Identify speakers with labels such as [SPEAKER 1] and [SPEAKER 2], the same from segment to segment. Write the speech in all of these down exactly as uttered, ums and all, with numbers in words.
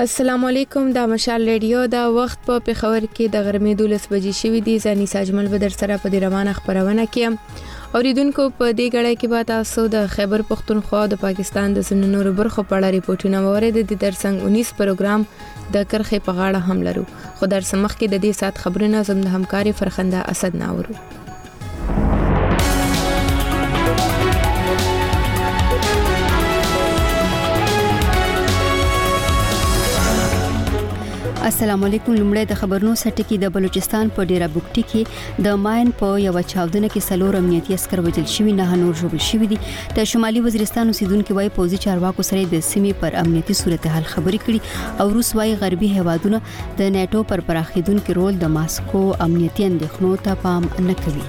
[SPEAKER 1] السلام علیکم د مشال ریډیو دا وخت په پېښور کې د غرمې دولس بجې شوې دي. زنی ساجمل بدر سره په دې روانه خبرونه کې اوریدونکو په دې غړې کې به تاسو د خیبر پختونخوا د پاکستان د ځینو نورو برخو په اړه ریپورتونه واورئ. د درسنګ انیس پروګرام د کرخې په غاړه هم لرو، خو در سمخ کې د دې سات خبرونه زم د همکاري فرخنده اسد ناورو.
[SPEAKER 2] السلام علیکم. لمړی د خبرونو سټکی د بلوچستان په ډیره بوکټي کې د ماین په یو چاودنه کې سلور امنیتي عسكر وژل شوي، نه نور ژوبل شوي دي. د شمالي وزیرستان اوسیدونکو وايي پوځي چارواکو سره د سیمې پر امنیتي صورتحال خبرې کړي او روس وايي غربي هیوادونه د نیټو پر پراخیدونکو رول د ماسکو امنیتي اندېښنو ته پام نه کوي.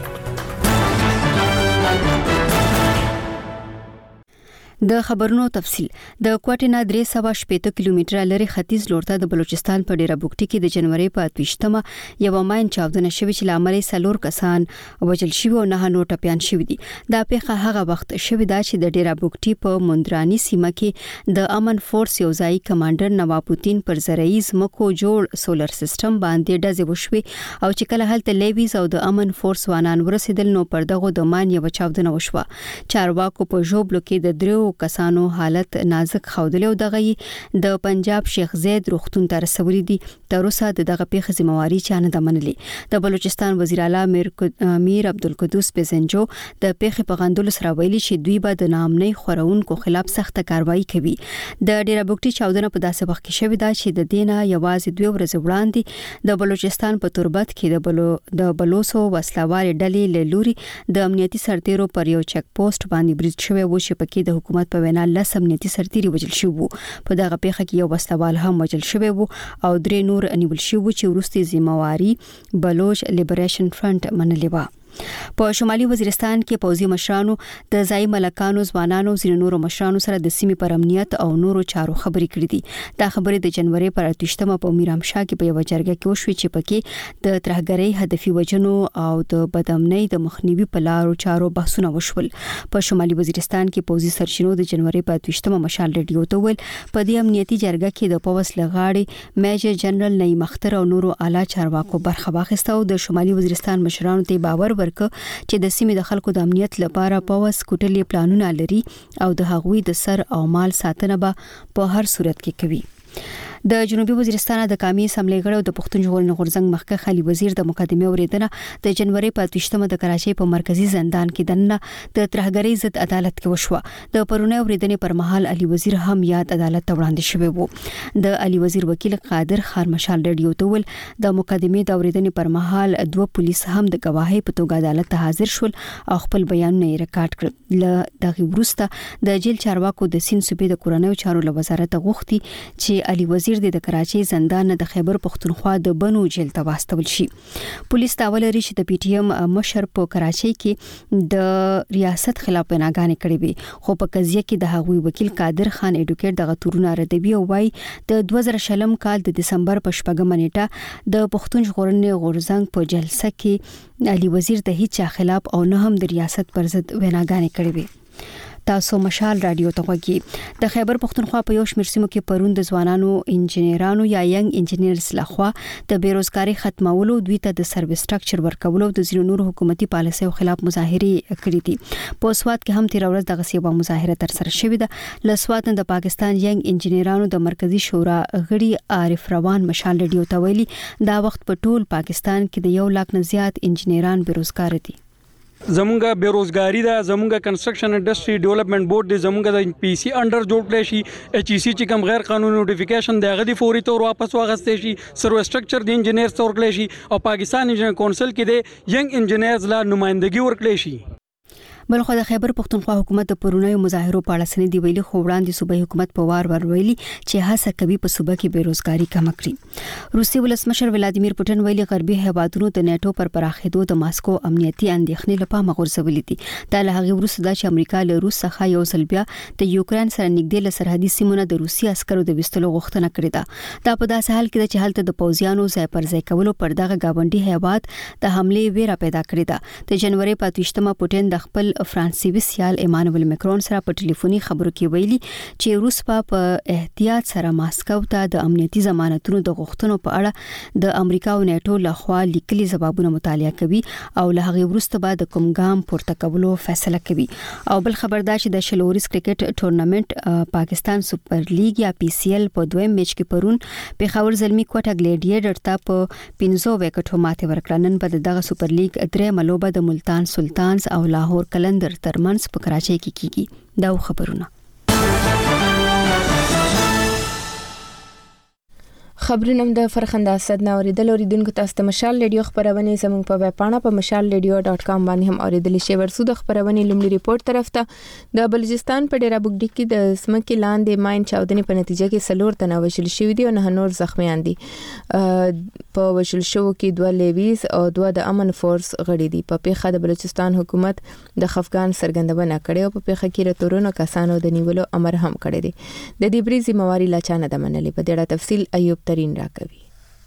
[SPEAKER 2] د خبرونو تفصیل. د کوټې نه درې سوه شپږ کیلومتره لري ختیځ لورته د بلوچستان په ډیره بوکټي کې د جنوري په اتوشتمه یو ماین چاودنه شوې چې لامل سلور کسان وژل شوي او نه نور ټپيان شوي دي. دا پیښه هغه وخت شوې ده چې د ډیره بوکټي په مندرانی سیمه کې د امن فورس یو ځای کمانډر نوابوتین پر زرعیز مکو جوړ سولر سیستم باندې ډزې وشوي او چې کله هلته لیویز او د امن فورس وانان ورسېدل نو پر دغه د مان یو چاودنه وشوه. چارواکو په جوبلو کې د درو کسانو حالت نازک خوندل او دغه د پنجاب شیخ زید روغتون ته رسولي دي. تر اوسه دغه پیښه ذمہواری چانه د منلي. د بلوچستان وزیر اعلی میر امیر عبدالقدوس بزنجو د پیښې په غندلو سره ویلي چې دوی به د نامنۍ خورونکو خلاف سخت کاروایی کوي. د ډیره بوکټي چاودنه په داسې وخت کې شوې ده چې د دینه یوازې دوه ورځې وړاندې د بلوچستان په تربت کې د بلو د بلوسو وسلوال ډلې له لوري د امنیتي سرتیرو پر یو چک پوسټ باندې بریټ شوی و چې پکې د حکومت په وینا لس امنیتي سرتیري وژل شوي وو. په دغه پیښه کې یو وسلوال هم وژل شوی وو او درې نور نیول شوي چې وروستي ذمہواری بلوچ لیبریشن فرنٹ منلې و. په شمالي وزیرستان کې پوځي مشرانو د ځای ملکانو ځوانانو زینو نورو مشرانو سره د سیمې پر امنیت او نورو چارو خبرې کړې دي. دا خبرې د جنوري پر اتوشتمه په میرامشاه کې په یو جرګه کې وشوې چې پکې د ترهګرۍ هدفي وجنو او د بدامنۍ د مخنیوي په لارو چارو بحثونه وشول. په شمالي وزیرستان کې پوځي سرچینو د جنوري په اتوشتمه مشال ریډیو ته ویل په دې امنیتي جرګه کې د پولیس لغاړي میجر جنرال نعیم اختر او نورو اعلی چارواکو برخه واخیسته او د شمالي وزیرستان مشرانو ته باور چې د سیمې د خلکو د امنیت لپاره پوس کوټلې پلانونه لري او د هغوی د سر او مال ساتنه به په هر صورت کې کوي. د جنوبي وزیرستان د قومي اسمبلی غړو د پښتون ژغورنې غورځنګ مخکښ خالي وزیر د مقدمه اوریدنه د جنوري په اتوشتمه د کراچۍ په مرکزی زندان کې دننه د ترهګرۍ ضد عدالت کې وشوه. د پرونی اوریدنې پر مهال علي وزیر هم یاد عدالت ته وړاندې شوی وو. د علي وزیر وکیل قادر خان مشال ریډیو ته ول د مقدمه د اوریدنې پر مهال دوه پولیس هم د گواهی په توګه عدالت ته حاضر شول او خپل بیانونه یې ریکارډ کړل. ل دغه وروسته د جیل چارواکو د سین صوبې د کورنیو چارو له وزارت غوښتي چې علي وزیر د کراچۍ زندان د خیبر پختونخوا د بنو جیل ته واستول شي. پولیس دا ولري چې د پی ټی ایم مشر په کراچۍ کې د ریاست خلاف بناګانې کړې وي، خو په قضیه کې د هغوی وکیل قادر خان اډوکیټ دغه تورونه ردوي او وايي د دوه زره شلم کال د دسمبر په شپږمه نیټه د پښتون ژغورنې غورځنګ په جلسه کې علي وزیر د هیڅ خلاف او نه هم د ریاست پر ضد بناګانې کړې وي. تاسو مشال رادیو ته وګورئ. د خیبر پختونخوا په یو شمېر سیمو کې پرون د ځوانانو انجینرانو یا ینګ انجینرز لخوا د بیروزګاری ختمولو، دوی ته د سرویس سټرکچر ورکولو د ځینو نورو حکومتي پالیسیو خلاف مظاهرې کړې دي. په سوات کې هم تیر ورځ دغه سیمه مظاهره تر سره شوې ده. ل سوات د پاکستان ینګ انجینرانو د مرکزی شورا غړي عارف روان مشال ریډیو ته ویلي دا وخت په ټول پاکستان کې د یو لاک نه زیات انجینران بیروزګار دي.
[SPEAKER 3] زمونږه بیروزګاری ده، زمونږه کنسټرکشن انډستری ډیولپمنٹ بورډ دی، زمونږه د پی سی انډر جوړ کړی شي، ایچ ای سی چې کوم غیر قانوني نوټیفیکیشن دی هغه دی فوري تور واپس واغستې شي، سروس سټرکچر دی انجینیر تور کړی شي او پاکستان انجینیر کونسل کې دی ینګ انجینرز لا نمائندګي ورکړی شي.
[SPEAKER 2] بلخو د خیبر پختونخوا حکومت د پرونیو مظاهرو په اړه سندې ویلي، خو وړاندې صوبایي حکومت په وار ور ویلي چې هڅه کوي په صوبه کې بیروزګاری کم کړي. روسي ولسمشر ولادیمیر پوتین ویلي غربي هیوادونو د نیټو پر پراخېدو د ماسکو امنیتي اندېښنې لپاره مغورځولې دي. دا له هغه وروسته چې امریکا له روس څخه یو ځل بیا د یوکرين سره نږدې له سرحدي سیمونو د روسي عسکرو د وستلو غوښتنه کړې ده. دا په داسې حال کې چې هلته د پوځیانو ځای پر ځای کولو پر دغه گاونډي هیواد د حمله ویره پیدا کړې ده. د جنوري په اتوشتمه پوتین د خپل فرانسوي سیال ایمانوئل مکرون سره په ټلیفوني خبرو کې ویلي چې روس په احتیاط سره ماسکو ته د امنیتي ضمانتونو د غوښتنو په اړه د امریکا او نیټو لخوا لیکلي ځوابونه مطالعه کوي او له هغه وروسته به د کوم ګام پورته کولو فیصله کوي. او بل خبردار چې د شلوريس کرکټ ټورنمنت پاکستان سپر لیګ یا پی سی ایل په دویم میچ کې پرون پیښور زلمی کوټه ګلیډیټر ته په پنځو وکټو ماته ورکړه. نن په دغه سپر لیګ درې ملوبه د ملتان سلطانز او لاهور کلندر ترمنځ په کراچۍ کې کیږي. دا خبرونه
[SPEAKER 1] خبرونه د فرخنده اسد نه اوریدل. اوریدونکو تاسو ته مشال ریډیو خبرونه زموږ په ویب پاڼه په مشال ریډیو ډاٹ کام باندې هم اوریدل شي. ورسو د خبرونه لومړی ریپورت طرف ته د بلوچستان په ډیره بوګډی کې د سمکې لاندې ماین چاودنې په نتیجه کې سلور تنه وژل شوی دي او نه نور زخمیان دي. په وژل شو کې دوه لیویز او دوه د امن فورس غړي دي. په پیښه د بلوچستان حکومت د خفقان سرګندونه کړې او په پیښه کې راتورونو کسانو د نیولو امر هم کړی دی. د دې بری ذمہواری لا چانه د منلې. په ډیره تفصیل ایوب ترين راکوي.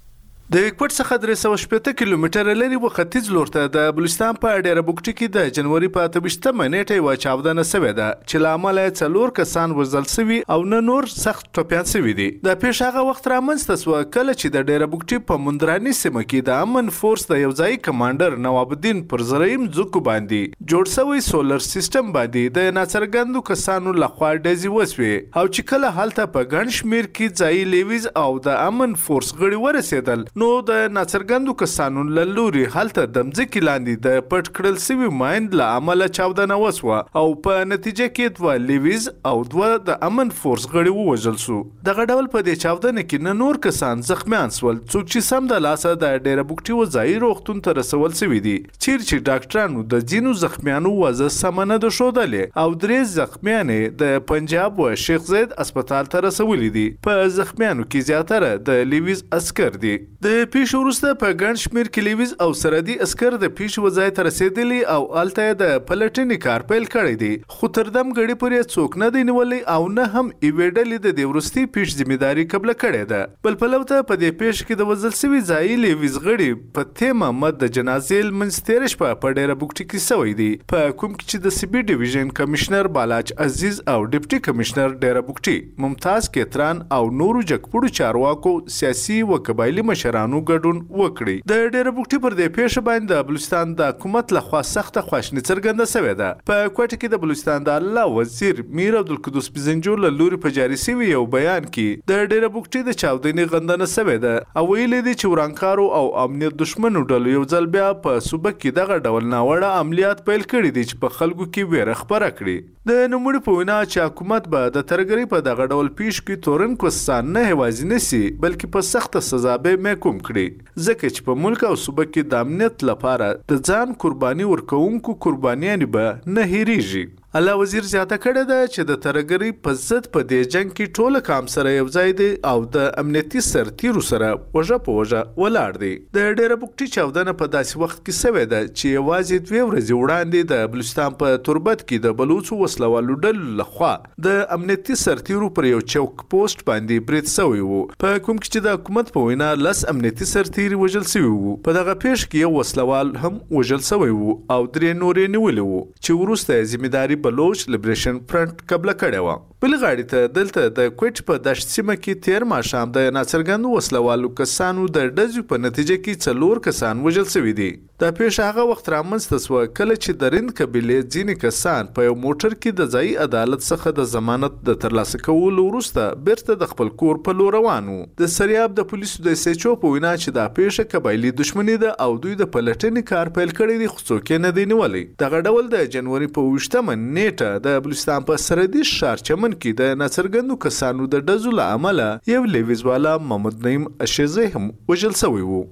[SPEAKER 4] د کوټ څخه درې سوه شپږ کیلومتره لري و ختیځ لور ته د بلوچستان په ډیره بوګټي کې د جنوري په اته ویشتمه نیټه و چاودنه شوې ده چې لامل یې څلور کسان وژل شوي او نه نور سخت ټپيان شوي دي. د پیښ هغه وخت رامنځته شو کله چې د ډیره بوګټي په مندراني سیمه کې د امن فورس د یو ځای کمانډر نواب الدین پر زریم زکو باندې جوړ شوی سولر سیستم باندې د ناڅرګندو کسانو لخوا ډزې وسوي او چې کله حالت په ګڼ شمیر کې ځای لیویز او د امن فورس غړي ورسېدل نو د ناڅرګندو کسانو له لوري هلته د مځکې لاندې د پټ کړل شوي ماین له امله چاودنه وسوه او په نتیجه کې دوه لیویز او دوه د امن فورس غړي ووژل شو. دغه ډول په دې چاودنه کې نه نور کسان زخمیان شول څوک چې سم د لاسه د ډیره بوګټي وځایي روغتون ته رسول شوي دي چیرې چې ډاکټرانو د ځینو زخمیانو وضع سمه نه ده ښودلې او درې زخمیان د پنجاب و شیخ زید اسپتال ته رسولي دي. په زخمیانو کې زیاتره د لیویز عسکر دي. د پیښ وروسته په ګڼ شمیر کې لیویز او سرحدي عسکر د پیښ وځای ته رسیدلي او الته د پلټنې کار پیل کړی دی خو تر دم غړي پورې څوک نه دی نیولي او نه هم ایویډلې د دې وروستي پیښ ذمہداري قبل کړې ده. بل پلوته په دې پیښ کې د وزل سوي ځای لیویز غړي په تیم محمد د جنازې منسترش په پډېره بوګټي کې سوی دی په کوم کې چې د سی بي ډیویژن کمشنر بالاچ عزیز او ډیپټي کمشنر ډیره بوګټي ممتاز کتران او نورو جګپړو چارواکو سیاسي و قبایلی مشرانو ګډون وکړي. د ډیره بوګټي پر دې پیښه باندې د بلوچستان د حکومت لخوا سخته خواشنی څرګنده شوې ده. په کوټه کې د بلوچستان د الله وزیر میر عبدالقدوس بزنجور له لوري په جاري شوي یو بیان کې د ډیره بوګټي د چاودنې غندنه شوې ده او ویلي دي چې ورانکارو او امنیت دشمنو ډلو یو ځل بیا په صوبه کې دغه ډول ناوړه عملیات پیل کړي دي چې په خلکو کې ویره خپره کړي. د نوموړي په وینا چې حکومت به د ترګرۍ په دغه ډول پیښ کې تورن کوستان نه هوازي نسی بلکې په سخته سزا به محکوم کړي ځکه چې په ملک او صوبه کې د امنیت لپاره د ځان قرباني ورکوونکو قربانیانې به نه هېریږي. الله وزیر زیاته کړې ده چې د ترګرۍ په ضد په دې جنگ کې ټول کام سره یو ځای دی او د امنیتي سرتیرو سره وژه په وژه ولاړ دی. د ډیره بوګټي چاودنه په داسې وخت کې شوې ده چې یوازې دوې ورځې وړاندې د بلوچستان په تربت کې د بلوڅو وسلوالو ډلو لخوا د امنیتي سرتیرو پر یو چوک پوسټ باندې برید شوی و په کوم کې چې د حکومت په وینا لس امنیتي سرتیري وژل شوي وو. په دغه پیښ کې یو وسلوال هم وژل شوی وو او درې نورې نیولي وو چې وروسته ذمہداري بلوچ لیبریشن فرنٹ قبل کړی و. بل غاړي ته دلته د کوټ په دشت سیمه کې تیر ماښام د ناڅرګندو وسلوالو کسانو د ډزو په نتیجه کې څلور کسان وژل شوي دي. دا پیښه هغه وخت رامنځته شوه کله چې د رند قبیلې ځینې کسان په یو موټر کې د ځایي عدالت څخه د ضمانت د ترلاسه کولو وروسته بیرته د خپل کور په لور روان وو. د سریاب د پولیسو د اس ایچ او په وینا چې دا پیښه قبایلي دښمني ده او دوی د پلټنې کار پیل کړی دی خو څوک یې نه دی نیولی. دغه ډول د جنوري په اوویشتمه نیټه د بلوچستان په سرحدي ښار چمن کې د ناڅرګندو کسانو د ډزو له امله یو لیویزوالا محمد نعیم اشیزی هم وژل شوی وو.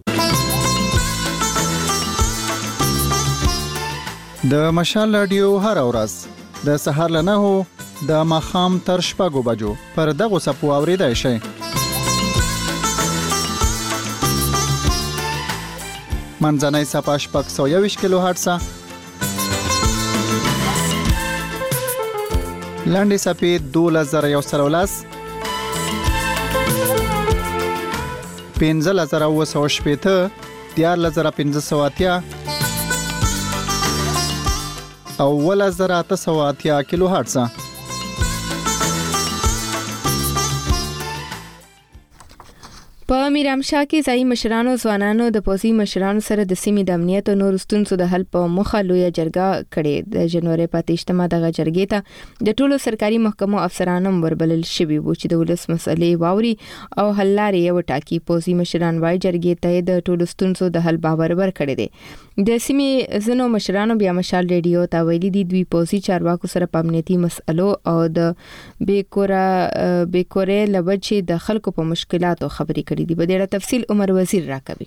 [SPEAKER 5] د مشال رادیو هر ورځ د سهار له نهو د ماښام تر شپږو بجو پر دغو څپو اورېدای شئ. منځنۍ څپه شپږ سوه یوویشت کیلو هرټزه، لنډې څپې دولس زره یو سل او لس، پنځلس زره اووه سوه شپېته، دیارلس زره پنځه سوه اتیا، او ول زر اته سوه اتیا کیلو هرتز.
[SPEAKER 1] په میرامشاه کې ځای مشرانو ځوانانو د پوزي مشرانو سره د سیمې د امنیت او نور ستونزو د حل په موخه لوی جرګه کړې. د جنوري په اتهشتمه دغه جرګې ته د ټولو سرکاري محکمو افسرانو وربلل شوي وو چې د ولس مسلې واوري او حل لارې یو ټاکي. پوزي مشران وايي جرګې ته د ټولو ستونزو د حل باور ورکړي دي. د سیمې زنو مشرانو بیا مشال ریډیو ته ویلي دي دوی پوزي چارواکو سره په امنیتي مسلو او د بیکورا بیکورې لوجه د خلکو په مشکلاتو خبري دی. بدیره تفصیل عمر وزیر راکوي.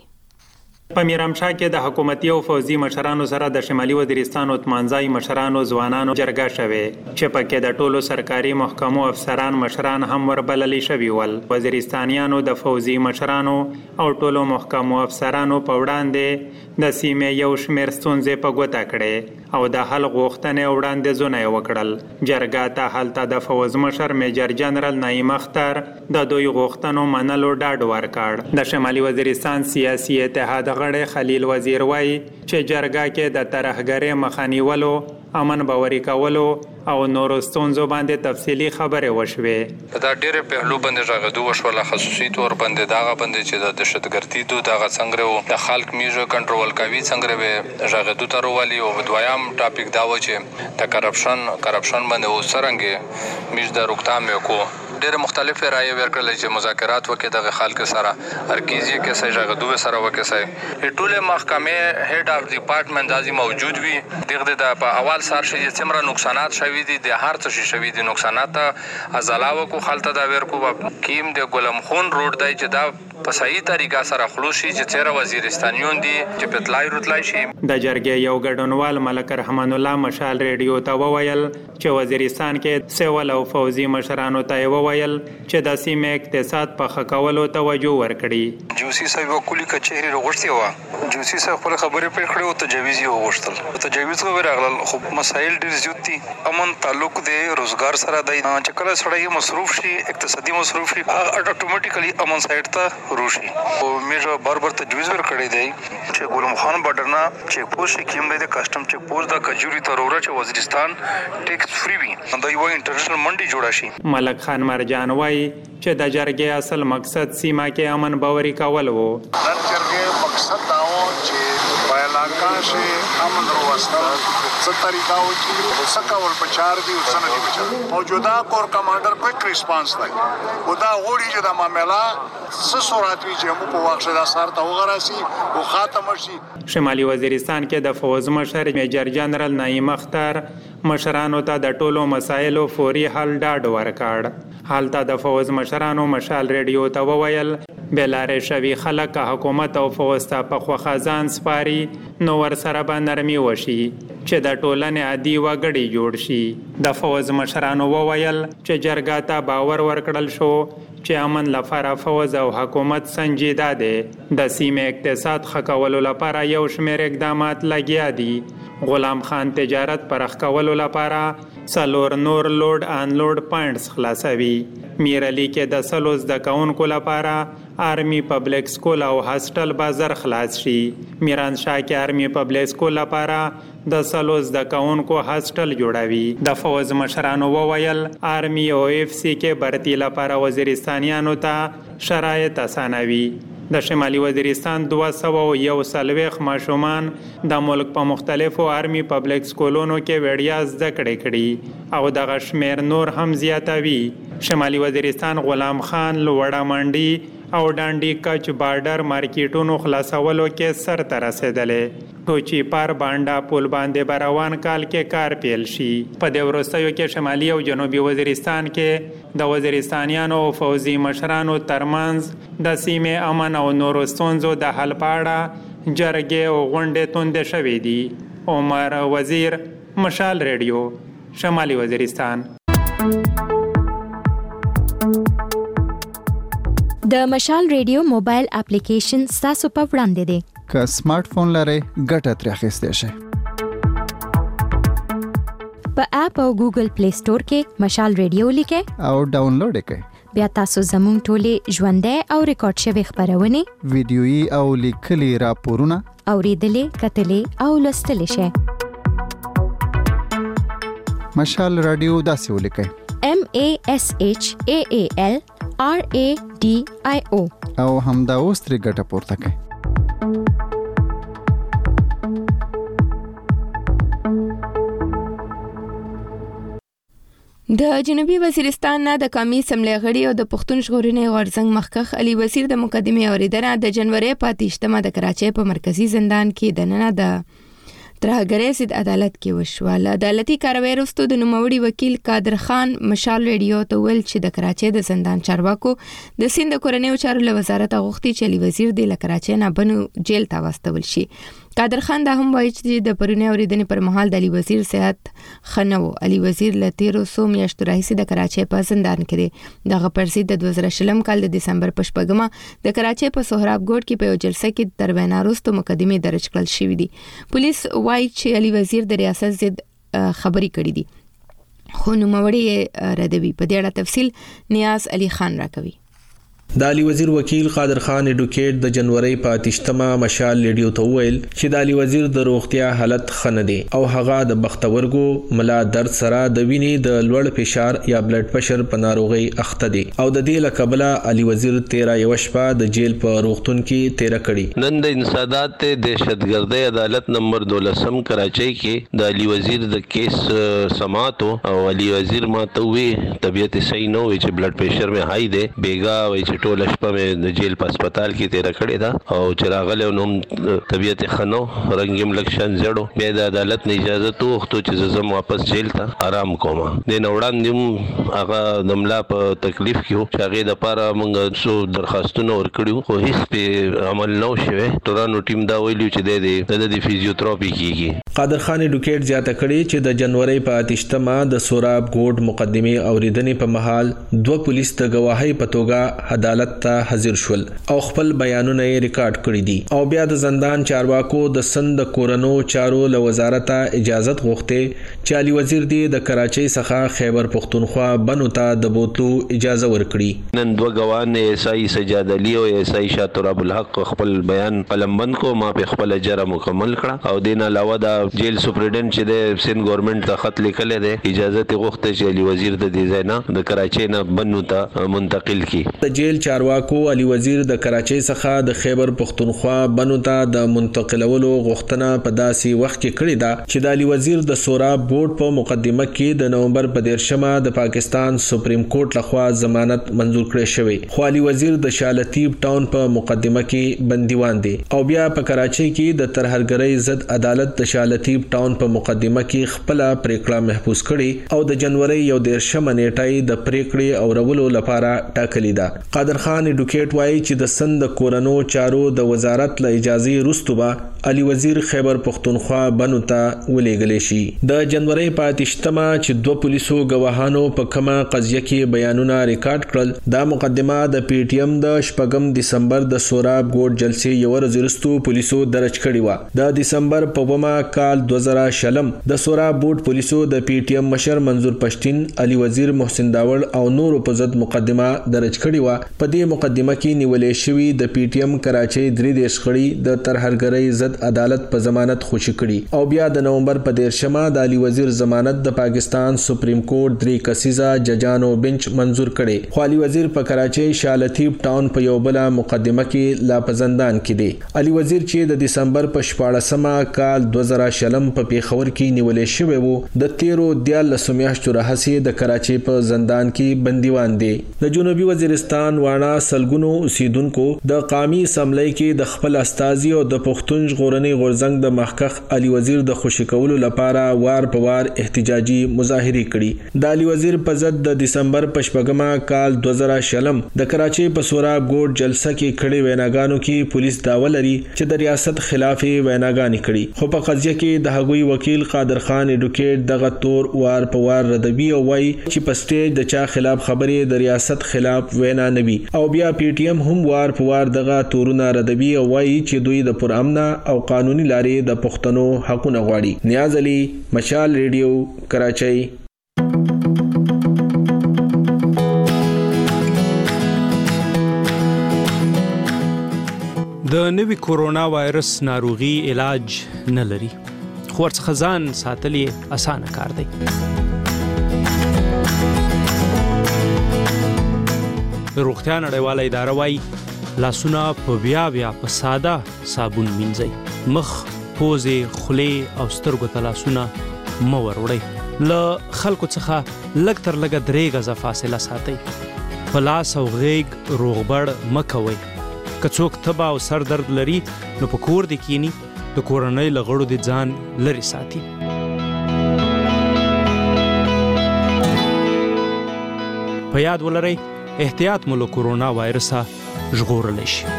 [SPEAKER 6] په میرامشاه کې د حکومتي او فوزي مشرانو سره د شمالي وزیرستان او تمانځای مشرانو ځوانانو جرګه شوه چې پکې د ټولو سرکاري محکمو افسران مشران هم وربللي شوي ول. وزیرستانیانو د فوزي مشرانو او ټولو محکمو افسرانو په وړاندې د سیمې یو شمېر ستونزې په ګوته کړې او د حل غوښتنې وړاندیزونه یې وکړل. جرګه ته هلته د فوز مشر میجر جنرال نعیم اختر د دوی غوښتنو منلو ډاډ ورکړ. د شمالي وزیرستان سیاسي اتحاد غړی خلیل وزیر وایي چې جرګه کې د ترهګرۍ مخه نیولو، امن باوري کولو او نورو ستونزو باندې تفصیلی خبرې وشوې.
[SPEAKER 7] دا ډېرې پهلو باندې راغدو وشوله، خصوصي تور باندې داغه باندې چې د دهشتګردي دو داغه څنګه وو د خلک میژه کنټرول کوي څنګه به راغدو تر والی. او دویم ټاپک دا و چې د کرپشن کرپشن باندې وسرنګ میژ د روکتام کو ډېر مختلف رائے ورکړل چې مذاکرات وکړي د خلک سره ارکیزي کې سې راغدو سره وکړي سې ټوله محکمه هډ اف ډپارټمنټ ازي موجود وي. دغه د په اول سر شي چې څومره نقصانات شوي دي د هر څه شوي دي نقصانات ازلاو کو خلته دا ورکو کیم د ګلم خون روډ دی چې دا په صحیح طریقه سره خلوصي چې چیرې وزیرستانیون دي چې پتلای روتلای شي.
[SPEAKER 6] د جرګې یو ګډونوال ملک رحمان الله مشال ریډیو ته وویل چې وزیرستان کې سیول او فوزي مشرانو ته وویل چې د سیمې اقتصاد په ښه کولو توجه ورکړي.
[SPEAKER 8] جوسی صاحب کلی کچهری وروغشتي و جوسی صاحب خپل خبرې پرې کړې او تجویز یې وغوښتل. تجویز خو ورغلل خو مسایل ډېر زیات دي. امن تعلق د روزګار سره د چې کله سړی مصروف شي اقتصادي مصروف شي اتوماتیکلی امن سایډ ته روشي. او میجه بار بار تجویز ورکړی دی چې ګلم خان بارډر نه چیک پوسټ کیم دی د کسٹم چیک پوسټ د کجوري ترورا چې وزیرستان ټیکس فری وي دا یو انټرنیشنل منډي جوړه شي.
[SPEAKER 6] ملک خان مرجان وایي چې د جرګې اصل مقصد سیمه کې امن باوري کول وو.
[SPEAKER 9] د جرګې مقصد دا و چې په علاقه کې امن وروسته څه طریقه و چې څه کول پچار دي او څه نه دي پچار. موجوده کور کمانډر کوئک ریسپانس دی او دا غوړي چې د معاملې څه صورت وي چې موږ په وخت دا سره ته وغراسي او خاتم شي.
[SPEAKER 6] شمالي وزیرستان کې د فوز مشر میجر جنرال نعیم اختر مشرانو ته د ټولو مسایلو فوري حل ډاډ ورکړ. حالته د فوز مشرانو مشال ریډیو ته وویل بلاره شوی خلک حکومت او فوز ته په خوخزان سپاري نو ور سره به نرمي وشي چې د ټولنې عادي وګړي جوړ شي. د فوز مشرانو وویل چې جرګه ته باور ورکړل شو چې امن لپاره فوز او حکومت سنجیده دي. د سیمې اقتصاد ښه کولو لپاره یو شمېر اقدامات لګیا دي. غلام خان تجارت پرخ کولو لپاره سلور نور لوډ ان لوډ پوینټس خلاصوي. میرعلی کې د سلو زده کوونکو لپاره آرمی پبلک سکول او هاسټل بازار خلاص شي. میرانشاه کې آرمی پبلک سکول لپاره د سلو زده کوونکو هاسټل جوړوي. د فوز مشرانو وویل آرمی او اف سی کې برتی لپاره وزیرستانیانو ته شرایط اسانوي. د شمالي وزیرستان دوه سوه او یو څلوېښت ماشومان د ملک په مختلفو آرمی پبلک سکولونو کې وړیا زده کړې کړي او دغه شمېر نور هم زیاتوي. شمالي وزیرستان غلام خان لوړه منډي او ډانډي کچ بارډر مارکیټونو خلاصولو کې سر ته رسېدلې. ټوچی پار بانډا پل باندې بروان کال کې کار پیل شي. په دې وروستیو کې شمالي او جنوبي وزیرستان کې د وزیرستانیانو او فوزي مشرانو ترمنځ د سیمې امن او نورو ستونزو د حل په اړه جرګې او غونډې توندې شوې دي. عمر وزیر مشال ریډیو شمالي وزیرستان.
[SPEAKER 10] د مشال ریډیو موبایل اپلیکیشن ستاسو په وړاندې دی.
[SPEAKER 5] که سمارټ فون لرئ ګټه ترې اخیستی شئ.
[SPEAKER 10] په اپ او ګوګل پلی سٹور کې مشال ریډیو لیکئ
[SPEAKER 5] او ډاونلوډ یې کړئ.
[SPEAKER 10] بیا تاسو زموږ ټولې ژوندۍ او ریکارډ شوې خبرونه
[SPEAKER 5] ویډیويي او لیکلي راپورونه
[SPEAKER 10] اوریدلې کتلې او لوستلې شئ.
[SPEAKER 5] مشال رادیو داسې ولیکئ:
[SPEAKER 10] M A S H A A L R A D I O.
[SPEAKER 5] او همدا اوس ترې ګټه پورته کړئ.
[SPEAKER 1] د جنوبي وزیرستان نه د قومي اسمبلی غړي او د پښتون ژغورنې غورځنګ مخکښ علي وزیر د مقدمې اوریدنه د جنوري په اتهشتمه د کراچۍ په مرکزی زندان کې د ننه د ترهګرۍ ضد عدالت کې وشوه. له عدالتي کاروای وروسته د نوموړي وکیل قادر خان مشال ریډیو ته ویل چې د کراچۍ د زندان چارواکو د سیند د کورنیو چارو له وزارت غوښتي چې علي وزیر د کراچۍ نه بنو جیل ته واستول شي. قادر خان دا هم وایي چې د پرونی اوریدنې پر مهال د علي وزیر صحت خنو. علي وزیر له تیرو څو میاشتو راهیسې د کراچۍ په زندان کې دی. دغه پرسید د دوه زره شلم کال د دسمبر په شپږمه د کراچۍ په سهراب ګوټ کې په یو جلسه کې تر وینا وروسته مقدمې درج کړل شوې دي. پولیس وایي چې علي وزیر د ریاست ضد خبري کړې دي، خو نوموړي ردوي. په دې اړه تفصیل نیاز علي خان راکوي.
[SPEAKER 11] د علي وزیر وکیل قادر خان اډوکیټ د جنوري په اتهشتمه مشال ریډیو ته ویل چې د علي وزیر د روغتیا حالت ښه دی او هغه د بختورګو ملا درد سره د وینې د لوړ فشار یا بلډ پريشر په ناروغي اخته دي او د دې لکبله علي وزیر تیرا یو شپه د جیل په روغتون کې تیر کړي.
[SPEAKER 12] نن د انسداد ته دهشتګردۍ عدالت نمبر دولسم کراچۍ کې د علي وزیر د کیس سماعت او علي وزیر ما ته وی طبيعت صحیح نه وي چې بلډ پريشر مې هاي دی، بیګا وي چې ټول شپه مې د جیل په هسپتال کې تیر کړې ده او چې راغله نو طبيعت خنو رنگیم لکشن زړو. بیا د عدالت نه اجازه توغتو چې زم واپس جیل ته آرام کوم. د نوړان دیم هغه دملا په تکلیف کې چې هغه د پاره موږ څو درخواستونه ورکړیو خو هیڅ په عمل نه شوه. تورانو ټیم دا ویلو چې د د فزیوتراپي کیږي.
[SPEAKER 11] قادر خان اډوکیټ زیاته کړي چې د جنوري په اتهشتمه د سوراب ګوټ مقدمې اوریدنې په مهال دوه پولیس د گواهی په توګه عدالت ته حاضر شول او خپل بیانونه یې ریکارډ کړي دي او بیا د زندان چارواکو د سند کورنو چارو له وزارت اجازه غوښته چې علي وزیر دی د کراچۍ څخه خیبر پختونخوا بنو ته د بوتلو اجازه ورکړي.
[SPEAKER 12] نن دوه ګوان ایسای سجاد علي او ایسای شاطر ابو الحق خپل بیان قلمبند کو ما په خپل اجازه مکمل کړه او دین علاوه د جیل سپرډنټ چې د سین ګورنمنت ته خط لیکل دی اجازه غوښته چې علي وزیر د دې ځای نه د کراچۍ نه بنو ته منتقل کړي.
[SPEAKER 11] د جیل چارواکو علي وزیر د کراچۍ څخه د خیبر پختونخوا بنو ته د منتقلولو غوښتنه په داسې وخت کې کړې ده چې د علي وزیر د سوراب بورډ په مقدمه کې د نومبر په دیرشمه د پاکستان سپریم کورټ لخوا ضمانت منزور کړی شوی، خو علي وزیر د شالتیب ټاون په مقدمه کې بندیوان دی او بیا په کراچۍ کې د ترهګرۍ ضد عدالت د شالتیب ټاون په مقدمه کې خپل پریکړه محفوظ کړي او د جنوري یو دیرشمه نیټه د پریکړې اورولو لپاره ټاکلې ده. قادر خان اډوکیټ وایي چې د سند کورنو چارو د وزارت له اجازه وروسته به علي وزیر خیبر پختونخوا بنو ته ولېږل شي. د جنوري په اتهشتمه چې دوه پولیسو گواهانو په کومه قضیه کې بیانونه ریکارډ کړل، دا مقدمه د پی ټی ایم د شپږم دسمبر د سوراب ګوټ جلسې یو ورځ وروسته پولیسو درج کړې و. د دسمبر په اوومه کال دوه زره شلم د سوراب ګوټ پولیسو د پی ټی ایم مشر منظور پښتين علي وزیر محسن داوړ او نورو په ضد مقدمه درج کړې و. په دې مقدمه کې نیولې شوی د پی ټی ایم کراچۍ درې دیش غړي د ترهګرۍ ضد عدالت په ضمانت خوشی کړي او بیا د نومبر په دیرشمه د علي وزیر ضمانت د پاکستان سپریم کورټ درې کسیزه ججانو بنچ منزور کړي. خو علي وزیر په کراچۍ شالتیب ټاون په یو بل مقدمه کې لا په زندان کې دی. علي وزیر چې د دسمبر په شپاړسمه کال دوه زره شلم په پیښور کې نیولې شوی وو، د تیرو دیارلسو میاشتو راهیسې د کراچۍ په زندان کې بندیوان دی. د جنوبي وزیرستان وانا سلګونو اوسیدونکو د قومي اسمبلی کې د خپل استازي او د پښتون ژغورنې غورځنګ د مخکښ علي وزیر د خوشی کولو لپاره وار په وار احتجاجي مظاهره کړي. د علي وزیر په ضد د دسمبر په شپږمه کال دوه زره شلم د کراچۍ په سوراب ګوټ جلسه کې کړي ویناګانو کې پولیس داوا لري چې د ریاست خلاف ویناګانې کړي، خو په قضیه کې د هغوی وکیل قادر خان اډوکیټ دغه تور وار په وار ردوي او وایي چې په سټیج د چا خلاف خبرې د ریاست خلاف وینا نوي او بیا پی ټی ایم هم وار په وار دغه تورونه ردوي او وایي چې دوی د پرامن او قانوني لارې د پښتنو حقونه غواړي. نیاز علي، مشال ریډیو، کراچۍ.
[SPEAKER 13] د نوي کورونا وایرس ناروغي علاج نه لري، خو ورڅخه ځان ساتل یې اسانه کار دی. د روغتیا نړیواله اداره وايي لاسونه په بیا بیا په ساده صابون مینځئ. مخ، پوزې، خولې او سترګو ته لاسونه مه وروړئ. له خلکو څخه لږ تر لږه درې غزه فاصله ساتئ. په لاس او غیږ روغبړ مه کوئ. که څوک تبه او سر درد لري نو په کور دې کینی، د کورنۍ له غړو دې ځان لرې ساتي. په یاد ولرئ احتیاط مو له کورونا وایرسه ژغورلی شي.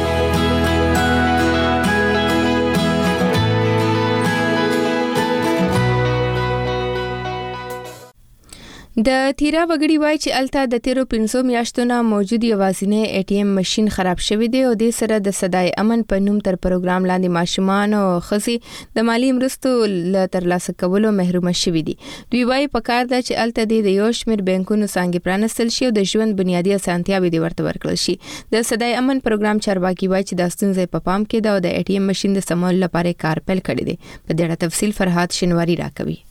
[SPEAKER 1] د تیرا وګړي وای چې الته د تیرو پنځو میاشتو نه موجود یوازینی ای ټي ایم ماشين خراب شوی دی او د سره د صداي امن په نوم تر پروګرام لاندې ماشومان او خزي د مالی مرستو ل ترلاسه کولو محروم شوی دي. دوی وای په کار ده چې الته د یو شمېر بانکونو څنګه پرانستل شي او د ژوند بنیادی اسانتیاوې دی ورته ورکړل شي. د صداي امن پروګرام چارواکي وای چې د ستونزې په پام کې دا د ای ټي ایم ماشين د سمول لپاره کار پیل کړی دی. په دې اړه تفصیل فرحات شنواری راکوي.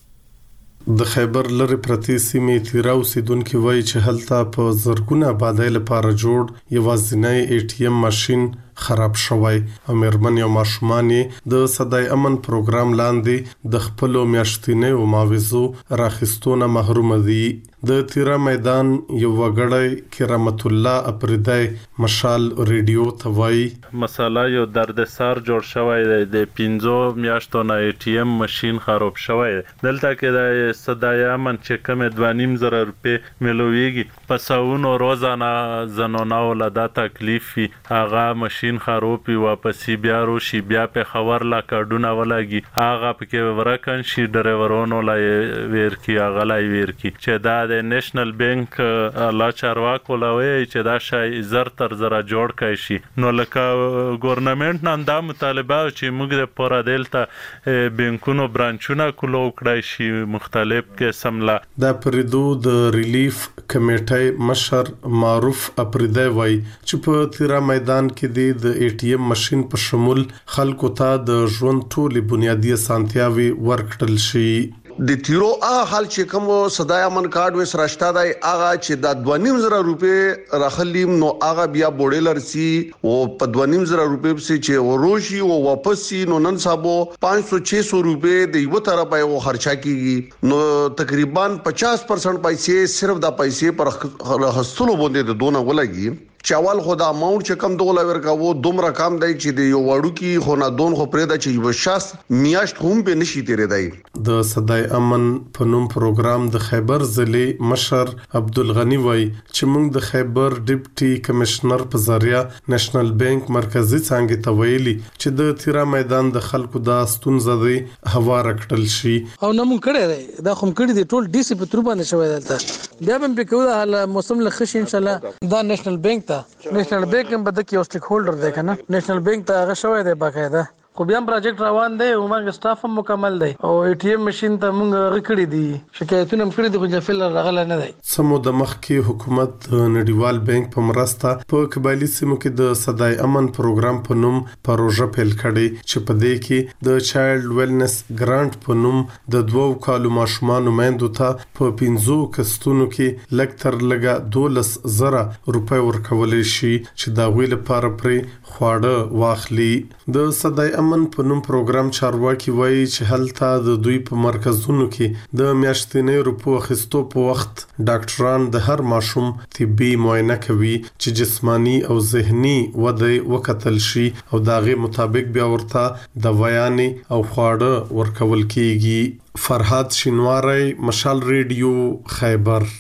[SPEAKER 14] د خیبر لری پرتی سیمې تیراو سیدونکو وای چې هلته په زرګونه آبادی لپاره جوړ یوازینی ای ټي ایم ماشين خراب شوی او مېرمن او ماشومان د صداي امن پروګرام لاندې د خپل میاشتنی او معاوضو راخستونه محروم دي. د تیرا میدان یو وګړی کرامت الله اپریدای مشال ریډیو توای
[SPEAKER 15] مساله یو دردسر جوړ شوی دی. د پنځو میاشتو نه ای ټي ایم ماشين خراب شوی. دلته کې د صداي امن چې کوم دوه نیم زره روپے ملويږي په ساونو روزانه زنونه ولدا تکلیف هغه ماشين خرابي واپسی بیا رو شي بیا په خبر لا کډونه ولګي هغه پکې ورکن شي ډرایورونو لا ویر کی هغه لا ویر کی چې دا د نېشنل بانک لا چارواکو لوي چې دا شای زر تر زره جوړ کړي شي. نو لکه ګورنمنت نن دا مطالبه چې موږ د پورا دلته بانکونو برانچونه کولو کړی شي مختلف قسم لا.
[SPEAKER 14] دا پریدو د ریلیف کمیټې مشر معروف اپریدای وای چې په تیرا میدان کې د ای ټي ایم ماشين په شمول خلکو ته د ژوند ټولې بنیادی اسانتیاوې ورکړل شي.
[SPEAKER 16] د تیرو ا حال چې کوم صداي امن کارت وس راشته دی اغه چې د دوه نیم زره روپے راخلیم نو اغه بیا بوډلر سي او په دوه نیم زره روپے سي چې وروشي او واپس سي نو نن صاحب پانچ سو چھ سو روپے د یو طرفه او خرچا کیږي نو تقریبا پچاس پرسنٹ پیسې صرف د پیسې پر هستلو باندې د دونه ولګي. چاول خدا اماونت چې کم دوله ورکا وو دومره کم دی چې د یو وړو کې خو نه دون خو پرې د چې یو شخص میاشت هم به نشي تیرې دی.
[SPEAKER 14] د صداي امن په نوم پروګرام د خیبر ضلع مشر عبدالغنی وای چې موږ د خیبر ډیپټي کمشنر په ذریعہ نېشنل بانک مرکزی څنګه تویلی چې د تیرا میدان د خلکو د ستونزې دی هوا رکټل شي
[SPEAKER 17] او نو موږ کړی دی دا کوم کړی دی ټول ډي سي په تر باندې شوی دلته بیا هم په کومه حال موسم لخص ان شاء الله دا نېشنل بانک نېشنل بانک هم بده کې یو سټیک هولډر دی کنه نېشنل بانک ته هغه شوی دی باقاعده خو بیا پروجیکټ روان دی او موږ سټاف هم مکمل دی او ای ټي ایم ماشين ته موږ غکړی دي شکایتونه هم کړی دي خو ځفل راغله نه دی.
[SPEAKER 14] سمو د مخکې حکومت نړیوال بانک په مرسته په قبایلی سیمو کې د صداي امن پروګرام په نوم پروژه پیل کړي چې په دې کې د چایلډ ویلنس ګرانټ په نوم د دوو کالو ماشومان میندو ته په پنځو کستونو کې لږ تر لږه دولس زره روپۍ ورکول شي چې دا ویل لپاره پرې خواړه واخلي. د صداي امن په نوم پروګرام چارواکي وایي چې هلته د دوی په مرکزونو کې د میاشتنی روپو اخیستو په وخت ډاکټران د هر ماشوم طبي معاینه کوي چې جسمانی او ذهني وده وکتل شي او داغه مطابق بیا ورته دوايانې او خواړه ورکول کیږي. فرحات شینواری مشال ریډیو خیبر.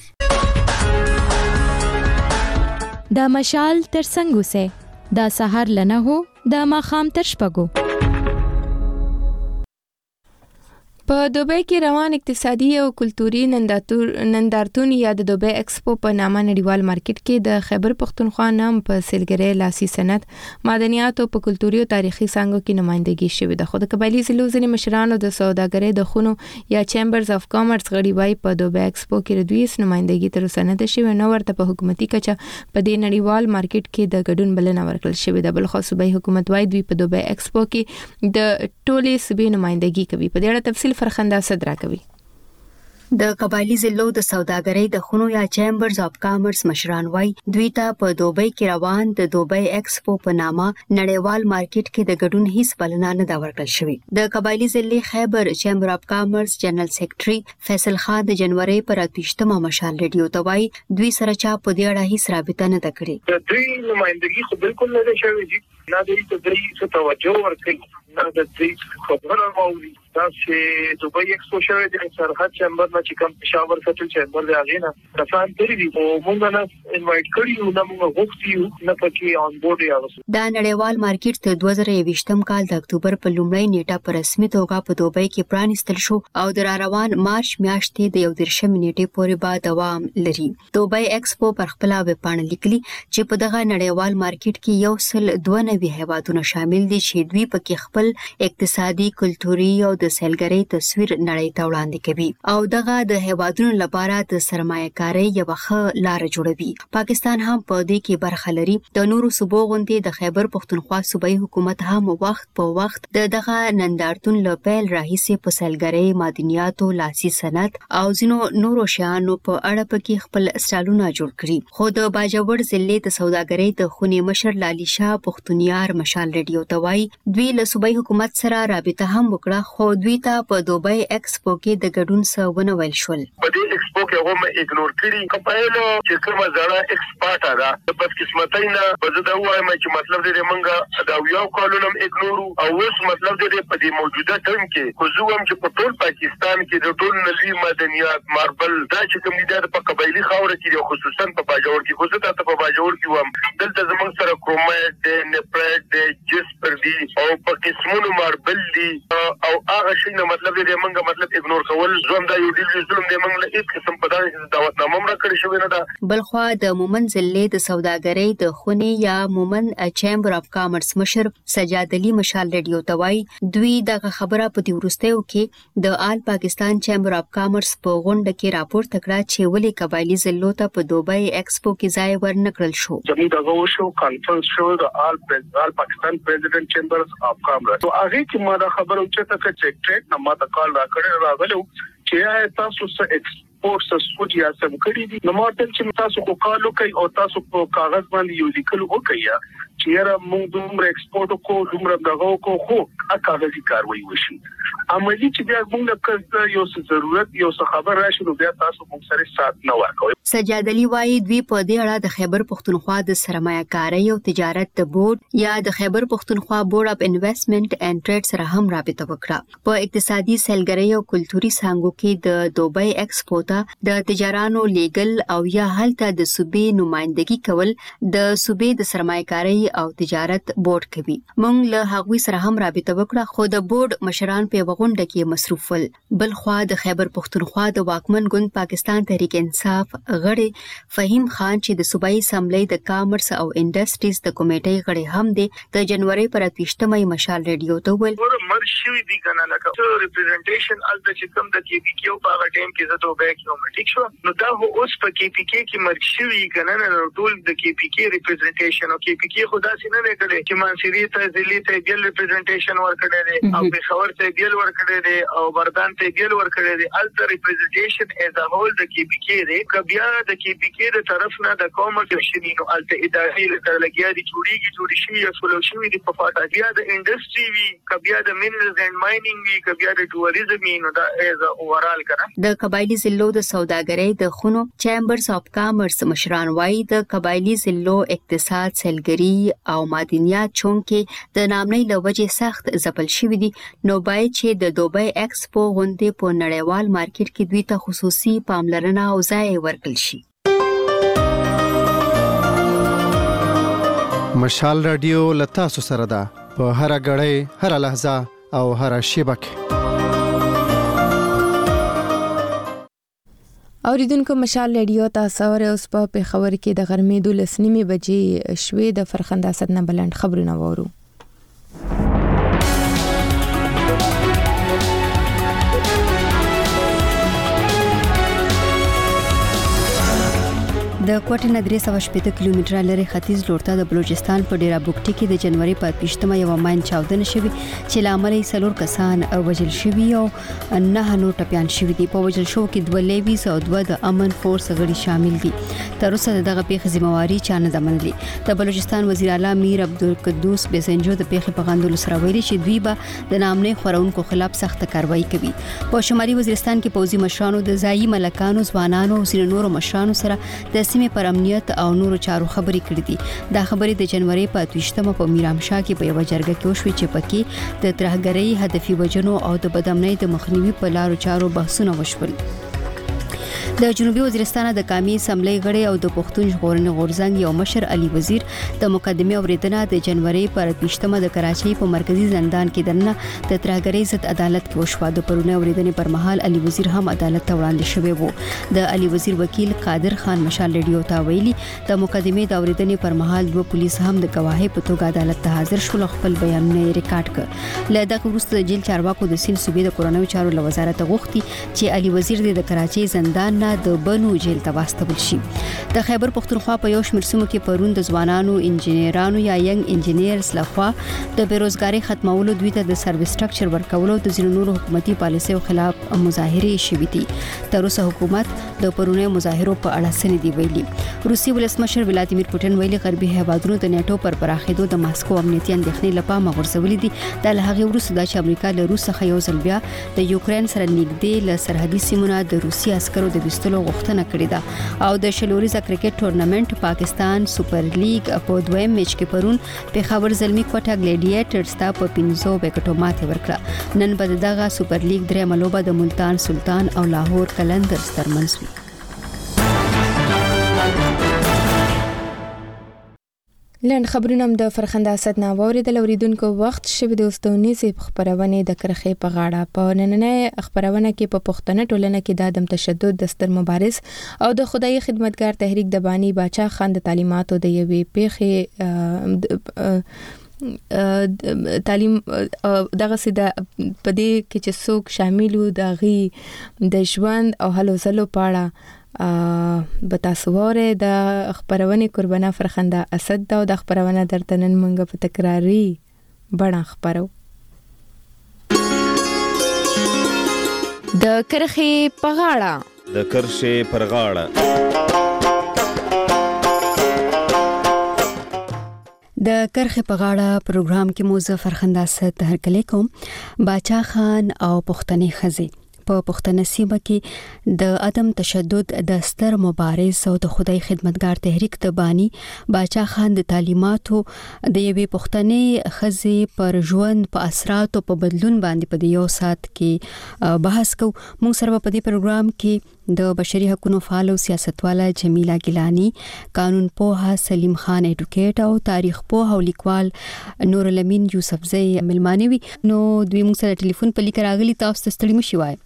[SPEAKER 10] دا مشال تر څنګه وسه دا سحر لنه هو دا ماخام تر شپږو.
[SPEAKER 1] په دوبۍ کې روان اقتصادي او کلتوري نندارتون یا د دوبۍ ایکسپو په نامه نړیوال مارکیټ کې د خیبر پښتونخوا نام په سیلګرۍ لاسي صنعت معدنیات او په کلتوري او تاریخي څانګو کې نمائندګي شوې ده. خو د قبایلی ضلعو ځینې مشرانو د سوداګرۍ د خونو یا چیمبرز اف کامرس غړي وای په دوبۍ ایکسپو کې د دوی نمائندګي تر اوسه نه ده شوې نو ورته په حکومتي کچه په دې نړیوال مارکیټ کې د ګډون بلنه ورکړل شوې ده. بل خو صوبایي حکومت وای دوی په دوبۍ ایکسپو کې د ټولې صوبې نمائندګي کوي. په دې اړه تفصیل فرخنده صدرا کوي.
[SPEAKER 2] د قبایلی ضلعو د سوداګرۍ د خونو یا چیمبرز اف کامرس مشران وای دوی ته په دوبۍ کې روان د دوبۍ ایکسپو په نامه نړیوال مارکیټ کې د ګډون هیڅ بلنه نه دا ورکړل شوی. د قبایلی ضلع خیبر چیمبر اف کامرس جنرال سیکریټري فیصل خان د جنوري پر اتوشتمه مشال ریډیو ته وای دوی سره چا په دې اړه هیڅ رابطه نه کړې.
[SPEAKER 18] د دوی نمائندګي خو بالکل نه ده شوې دي، نه دوی ته دوی څه توجه ورکړي، نه د دوی خبره واوري. دا چې دوبۍ ایکسپو شوې د سرحد چیمبر نه چې کوم پېښور سټل چیمبر دی هغه نه کسان تری دي او موږ نه انوایټ کړیو، نه موږ غوښتیو، نه پکې آن بورډ یاوسو.
[SPEAKER 2] دا نړیوال مارکیټ ته دوه زره یوویشتم کال د اکتوبر په لومړۍ نیټه په رسمي توګه په دوبۍ کې پرانیستل شو او د روان مارچ میاشتې د یو دېرشم نیټې پورې به دوام لري. دوبۍ ایکسپو پر خپل ویب پاڼه لیکلي چې په دغه نړیوال مارکیټ کې یو سل دوه نوي هیوادونه شامل دي چې دوی پکې خپل اقتصادي، کلتوري او د سیلګرۍ تصویر نړۍ ته وړاندې کوي او دغه د هیوادونو لپاره د سرمایه‌کارۍ یو ښه لار جوړوي. پاکستان هم په دې کې برخه لري. د نورو صوبو غوندې د خیبر پښتونخوا صوبایي حکومت هم وخت په وخت د دغه نندارتون له پیل راهیسې په سیلګرۍ، معدنیاتو، لاسي صنعت او ځینو نورو شیانو په اړه پکې خپل سټالونه جوړ کړي. خو د باجوړ ضلع د سوداګرۍ د خونې مشر لالي شاه پښتونیار مشال ریډیو ته وایي دوی له صوبایي حکومت سره رابطه هم وکړه، خو دوی ته په دوبۍ ایکسپو کې د ګډون څه ونه ویل شول.
[SPEAKER 18] په دې ایکسپو کې هغه مې اګنور کړی. کپایلو چې کومه زړه ایکسپورټ ده د بس قسمتای نه په زده وایم چې مطلب دې مونږه دا یو کالونم اګنور او اوس مطلب دې په دې موجوده ټیم کې خو زه هم چې په ټول پاکستان کې د ټول نړۍ معدنیات ماربل دا چې کوم دي په قبایلی خاور کې خصوصا په باجوړ کې خو زه ته په باجوړ کې وم دلته زموږ سره کرومایټ د نپریټ د جسپر دی او په قسمونو ماربل دی او هغه شي نه مطلب دې مونږه مطلب اګنور کول زوم دا یو ډیر ظلم دې مونږ له هیڅ قسم په دغه دعوتنامه مړه کړی شوی نه ده.
[SPEAKER 2] بلخوا د مومن ضلع د سوداګرۍ د خونې یا مومن چیمبر اف کامرس مشر سجاد علي مشال ریډیو ته وایي دوی دغه خبره په دې وروستیو کې د آل پاکستان چیمبر اف کامرس په غونډه کې راپورته کړه چې ولې قبایلی ضلعو ته په دوبۍ ایکسپو کې ځای ورنکړل شو.
[SPEAKER 18] زموږ دغه وشو کانفرنس شو د آل آل پاکستان پریزیډنټ چیمبرز اف کامرس او هغه کې ما دا خبره وچته چې سیکریټریټ نه ما ته کال راکړی راغلو چې تاسو څه ایکسپورټ سسپوټ یا سم کړی دي. نو ماته چې تاسو کو کال کوي او تاسو په کاغذ باندې یو لیکل وکړئ چې را موږ دومره ایکسپورټ کو دومره دغه کو خو کاغذي کاروي وشي. عملی چې بیا موږ کله یو څه ضرورت یو څه خبر راشي نو بیا تاسو موږ سره سات نه ورکوي.
[SPEAKER 2] سجاد علي وايي دوی په دې اړه د خیبر پښتونخوا د سرمایه‌کارۍ او تجارت د بورډ یا د خیبر پښتونخوا بورډ اف انویسټمنټ اینڈ ټریډ سره هم رابطه وکړه. په اقتصادي سیلګرۍ او کلتوري څانګو کې د دوبۍ ایکسپو ته د تجارانو لیګل او یا هلته د صوبې نمائندګي کول د صوبې د سرمایه‌کارۍ او تجارت بورډ کوي. موږ له هغوی سره هم رابطه وکړه خو د بورډ مشران په غونډه کې مصروف ول. بل خوا د خیبر پښتونخوا د واکمن ګوند پاکستان تحریک انصاف غړي فهیم خان چې د صوبایي اسمبلی د کامرس او انډستریز د کمیټې غړي هم دي د جنوري پر اتوشتمه مشال ریډیو ته ویل
[SPEAKER 18] مرشي دي کنه لکه ریپرزنټیشن ال د چې کوم د کې پی کیو په هغه ټیم کې زه ته به کیومټیک شو نو دا هو اوس په کې پی کې کې مرشي کنه نه ټول د کې پی کې ریپرزنټیشن او کې پی کې خدا سینه نه کړي چې منصوري ته ځلې ته بیل ریپرزنټیشن ورکړي دي او پېښور ته بیل ورکړي دي او بردان ته بیل ورکړي دي ال د ریپرزنټیشن از ا هول د کې پی کې دي کبیا د کې پی کې د طرف نه د کومرس شنینو ال ته اداري لګیا دي جوړیږي جوړ شي یا فلو شي دي په فاټا بیا د انډستری وی کبیا د مینرلز اینڈ ماینینګ وی کبیا د ټوریزم نو دا از اورال کنه.
[SPEAKER 2] د قبایلی ضلعو د سوداګرۍ د خونو چیمبرز اف کامرس مشران وایي د قبایلی ضلعو اقتصاد، سیلګري او معدنیات چونکې د نامنۍ له وجې سخت ځپل شوي دي نو باید چې د دوبۍ ایکسپو غونډې په نړیوال مارکیټ کې دوی ته خصوصي پاملرنه او ځای ورکړل شي.
[SPEAKER 5] مشال رادیو لتا سره ده په هر غړې هر لحظه او هر شیبه کې.
[SPEAKER 1] اوریدونکو مشال ریډیو تاسو اوره اوس په پیښور کې د غرمې دولس نیمې بجې شوې د فرخنده سدنه بلند خبرونه وورو.
[SPEAKER 2] د د کوټې نه درې سوه شپږ کیلومتره لري ختیځ لورته د بلوچستان په ډیره بوکټي کې د جنوري په پښتمه یو ماین چاودنه شوې چې لامل یې څلور کسان وژل شوي او نه نور ټپيان شوي دي. په وژل شو کې دوه لیویز او دوه د امن فورس غړي شامل دي. تر اوسه دغه پیښې ذمہواری چا نه ده منلې. د بلوچستان وزیر اعلی میر عبدالقدوس بسنجو د پیښې په غندلو سره ویلي چې دوی به د نامنې خورونکو خلاف سخت کاروایی کوي. په شمالي وزیرستان کې پوځي مشرانو د ځایي ملکانو ځوانانو او ځینو نورو مشرانو سره د سیمې پر امنیت او نورو چارو خبرې کړې دي. دا خبرې د جنوري په اتوشتمه په میرامشاه کې په یو جرګه کې وشوې چې پکې د ترهګرۍ هدفي وجنو او د بدامنۍ د مخنیوي په لارو چارو بحثونه وشول. د جنوبي وزیرستان د قومي اسمبلی غړي او د پښتون ژغورنې غورځنګ یو مشر علي وزیر د مقدمه اوریدنه د جنوري پر پښتمه د کراچۍ په مرکزی زندان کې دننه د ترهګرۍ ضد عدالت کې وشو. د پرونه اوریدنې پر مهال علي وزیر هم عدالت ته وړاندې شوی وو. د علي وزیر وکیل قادر خان مشال ریډیو ته ویلي د مقدمه د اوریدنې پر مهال دوه پولیس هم د گواهی په توګه عدالت ته حاضر شول او خپل بیانونه ریکارډ کړ. له دغه وروسته د جیل چارواکو د سیند صوبې د کورونو چارو له وزارت غوښتي چې علي وزیر د کراچۍ زندان د بنو جیل ته واستول شي. د خیبر پختونخوا په یو شمېر سیمو کې پرون د ځوانانو انجینرانو یا ینګ انجینرز لخوا د بیروزګاری ختمولو دوی ته د سرویس سټرکچر ورکولو د ځینو نورو حکومتي پالیسیو خلاف مظاهرې شوې دي. تر اوسه حکومت د پرونی مظاهرو په اړه څه نه دی ویلي. روسي ولسمشر ولادیمیر پوتین ویلي غربي هیوادونو د نیټو پر پراخېدو د ماسکو امنیتي اندېښنې لپاره مغرضولې دي. د هغه وروسته د امریکا له روس څخه یو ځل بیا د یوکرين سره نږدې له سرحدي سیمونو د روسي عسکرو د وستلو غوښتنه کړې ده. او د شلوريزه کرکټ ټورنمنت پاکستان سپر لیګ په دویم میچ کې پرون پیښور زلمی کوټه ګلیډیټرز ته په پنځو وکټو ماتې ورکړه. نن به دغه سپر لیګ درې ملوبه د ملتان سلطان او لاهور کلندرز ترمنځ وي.
[SPEAKER 1] لن خبرونه د فرخنده اسد نه اوریدل اوریدونکو وخت شوه د استونیزي خبرونه د کرخې په غاړه. په نننې خبرونه کې په پښتنه ټولنه کې د عدم تشدد د ستر مبارز او د خدای خدمتګار تحریک د بانی باچا خان د تعلیماتو د یوې پیښې تعلیم دغه سیده پدې کې چې څوک شامل وو د غي د ژوند او هلو زلو پاړه به تاسو وره د خبرونه قربانه فرخنده اسد دا د خبرونه درتنن منګه په تکراری بڼه خبرو. د کرخې په غاړه
[SPEAKER 19] د کرخې پر غاړه
[SPEAKER 2] د کرخې په غاړه پروګرام کې مو زه فرخنده اسد هرکلی کوم. باچا خان او پښتني خزي په پښتنه سیمه کې د عدم تشدد د ستر مبارز او د خدای خدمتګار تحریک د بانی باچا خان د تعلیماتو د یوې پښتنې خزي پر ژوند په اثرات او په بدلون باندې په یو سات کې بحث کو. موږ سره په دې پروګرام کې د بشري حقوقو فعال او سیاستواله جمیله ګیلانی، قانون پوها سلیم خان اډوکیټ او تاریخ پوها او لیکوال نور الامین یوسفزئی ملمانوي. نو دوی موږ سره ټلیفون په لیک راغلي. تاسو ته ستړي مشي وای.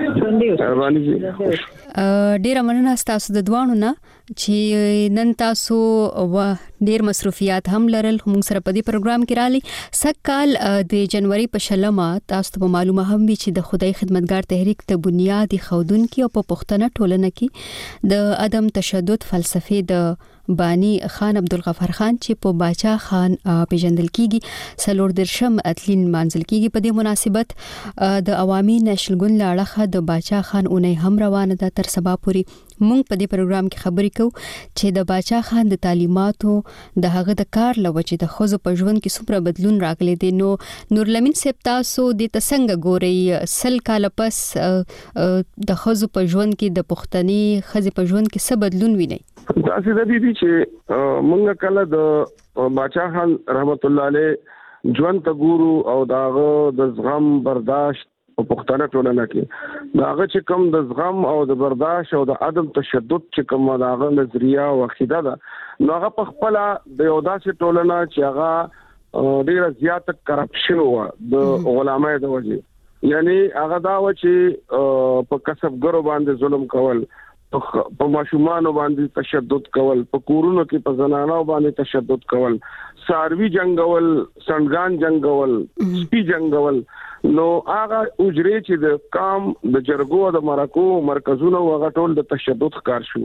[SPEAKER 2] ډیر مننه تاسو د دوانو نه چې نن تاسو و ډیر مصروفیات هم لرل موږ سره په دې پروګرام کې رالي. سکهال د جنوري په شلمه تاسو ته معلومه هم وي چې د خدای خدمتګار تحریک ته بنیادی خودونکو او په پښتنه ټولنه کې د عدم تشدد فلسفه د بانی خان عبدالغفار خان چې په باچا خان پیژندل کیږي سلور درشم اتلین منځل کیږي. په دې مناسبت د عوامي نېشنل ګوند لاړه د باچا خان اونۍ هم روانه ده. تر سبا پورې مونږ په دې پروګرام کې خبرې کوو چې د باچا خان د تعلیماتو د هغه د کار لوجه د خوځو په ژوند کې څومره بدلون راغلی دی. نو نور لمین صاحب تاسو د تسنګ ګوري سل کال پس د خوځو په ژوند کې د پښتني خزي په ژوند کې څه بدلون ویني؟
[SPEAKER 20] تاسو د دې چې مونږ کله د باچا خان رحمت الله علیه ژوند ته ګورو او داغه د زغم برداشت په پښتنه ټولنه کې داغه چې کوم د زغم او د برداشت او د عدم تشدد چې کوم داغه نظریه او عقیده ده نو هغه په خپل د یو داسې ټولنه چې هغه ډیره زیاته کرپشن و د علماء د وجه، یعنی هغه دا و چې په کسبګرو باندې ظلم کول، په ماشومان باندې تشدد کول، په کورونو کې په زنانو باندې تشدد کول، ساروی جنگول، سنگان جنگول، سپی جنگول. نو هغه اجرې چې د کام د جرګو د مرکو مرکزونو هغه ټول د تشدد ښکار شو.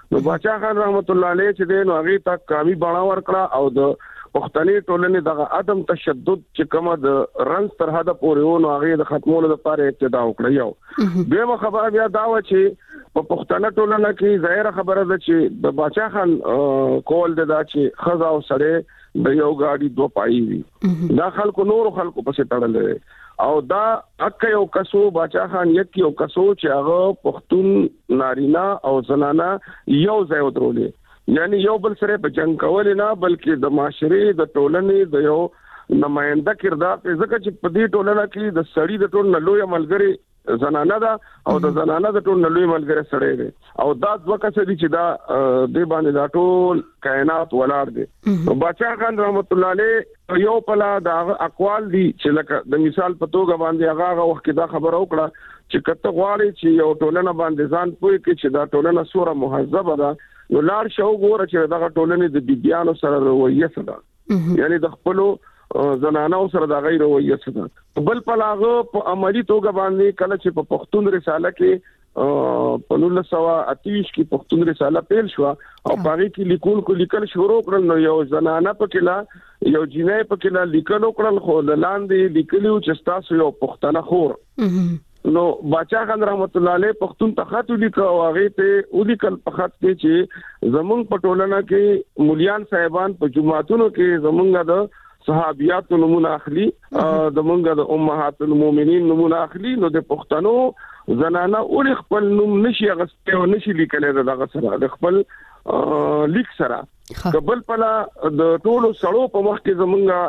[SPEAKER 20] نو باچا خان رحمت الله علیه چې د نو هغه ته کامی بڼه ورکړه او د پښتني ټولنې دغه عدم تشدد چې کومه د رنځ تر حده پورې نو هغه د ختمولو لپاره ابتدا وکړه. یو به خبره بیا دا و چې په پښتنه ټولنه کې ظاهر خبره ده چې د باچا خان کول دا چې خزا او سره د یو غاډي دوه پای وي دا خلکو نور خلکو پسې تړل او دا اکه یو کسو باچا خان یک یو کسو چې هغه پښتون نارینه او زنانه یو ځای ودرولې یعنی یو بل سره په جنگ کول نه بلکې د معاشري د ټولنې د یو نماینده کردار په ځکه چې په دې ټولنه کې د سړی د ټول نلوي ملګری زنانه ده او د زنانه د ټول نلوي ملګری سړی دی او دا دوه کس دي چې دا د باندې دا ټول کائنات ولاړ دي. باچا خان رحمت الله علیه یو پلا د اقوال دي چې لکه د مثال په توګه باندې هغه وخت دا خبر وکړه چې کته غواړي چې یو ټولنه باندې ځان پوي کې چې دا ټولنه سوره مهذبه ده نو لار شو ګوره چې دغه ټولنې د بیبيانو سره رویه سره یعنی د خپل زنانو سره د غیر رویه سره بل پلاغه په عملی توګه باندې کله چې په پښتون رساله کې په نولس سوه اتهشت کې پښتون رساله پیل شو او پاره کې لیکل کو لیکل شروع کړل نو یو زنانه په کله یو جنې په کله لیکل کړل خو لاندې لیکلو چې تاسو یو پښتنه خور نو باچا خان رحمت الله علیه پښتون ته خط لیکو او هغه ته ولیکل په خط کې چې زمونږ په ټولنه کې مليان صاحبان په جمعاتونو کې زمونږ د صحابيات نمونه اخلي د مونږ د امهات المؤمنین نمونه اخلي نو د پښتنو زنانه اول خپل نوم نشي غسته او نشي لیکل دغه سره د خپل لیک سره قبل پلا د ټولو سړو په وخت کې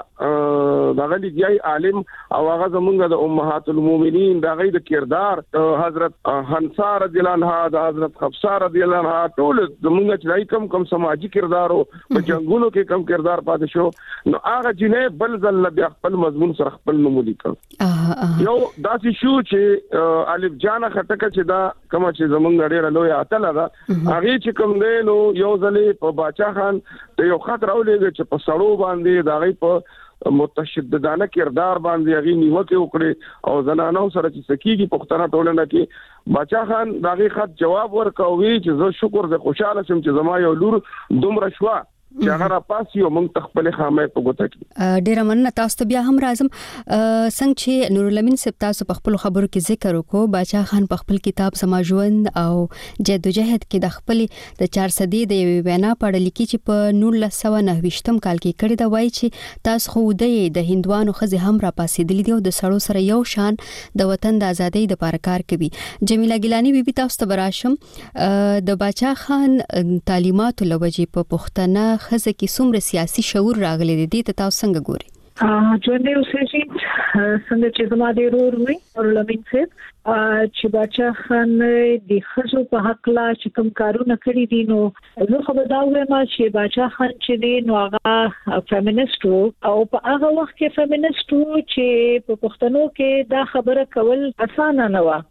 [SPEAKER 20] زمونږ دغه لګي عالم او هغه زمونږ د امهات المؤمنین دغه د کردار حضرت حنصا رضی الله عنها د حضرت حفصه رضی الله عنها ټول زمونږ چې کم کم سماجی کردارو په جنگونو کې کم کردار پاتې شو نو هغه جنې بل ځل بیا خپل مضمون سره خپل نوم لیکل یو داسې شو چې الف جان خټکه چې دا کوم چې زمونږ ډېر لوی اتل ده هغه چې کوم دی نو یو ځلې په باچا خان ته یو خطر اولېږي چې په سړو باندې دا غي په متشددانه کردار باندې غي نیوکه وکړي او زنانو سره چې سکیږي پښتنه ټولنه کې باچا خان دا غي خط جواب ورکوي چې زه شکر زه خوشاله شم چې زما یو لور دومره شوا چې هغه را پاسي او موږ تخپل خامې په ګوته کې
[SPEAKER 2] ډیر مننه تاسو ته بیا هم راځم څنګه چې نور الامین صاحب تاسو په خپل خبرو کې ذکر وکړو باچا خان په خپل کتاب سما ژوند او جدوجہد کې د خپل د چار صدې د وینا پړل کې چې په نولس سوه نهه ویشتم کال کې کړی دا وایي چې تاسو خو د هندوانو خزه هم را پاسېدلې دي او د سړو سره یو شان د وطن د ازادۍ د لپاره کار کوي. جمیله ګیلانی بیبي تاسو ته براشم د باچا خان تعلیمات لوجې په پښتنه خزه کې څومره سیاسي شعور راغلی دی ته تاسو څنګه ګوري؟
[SPEAKER 19] ژوندې اوسېږي څنګه چې زما د ورور وي نور الامین صاحب چې باچا خان د ښځو په حق لا چې کوم کارونه کړي دي نو زه خو به دا وایم چې باچا خان چې دی نو هغه فیمینیسټ وو او په هغه وخت کې فیمینیسټ وو چې په پښتنو کې دا خبره کول اسانه نه و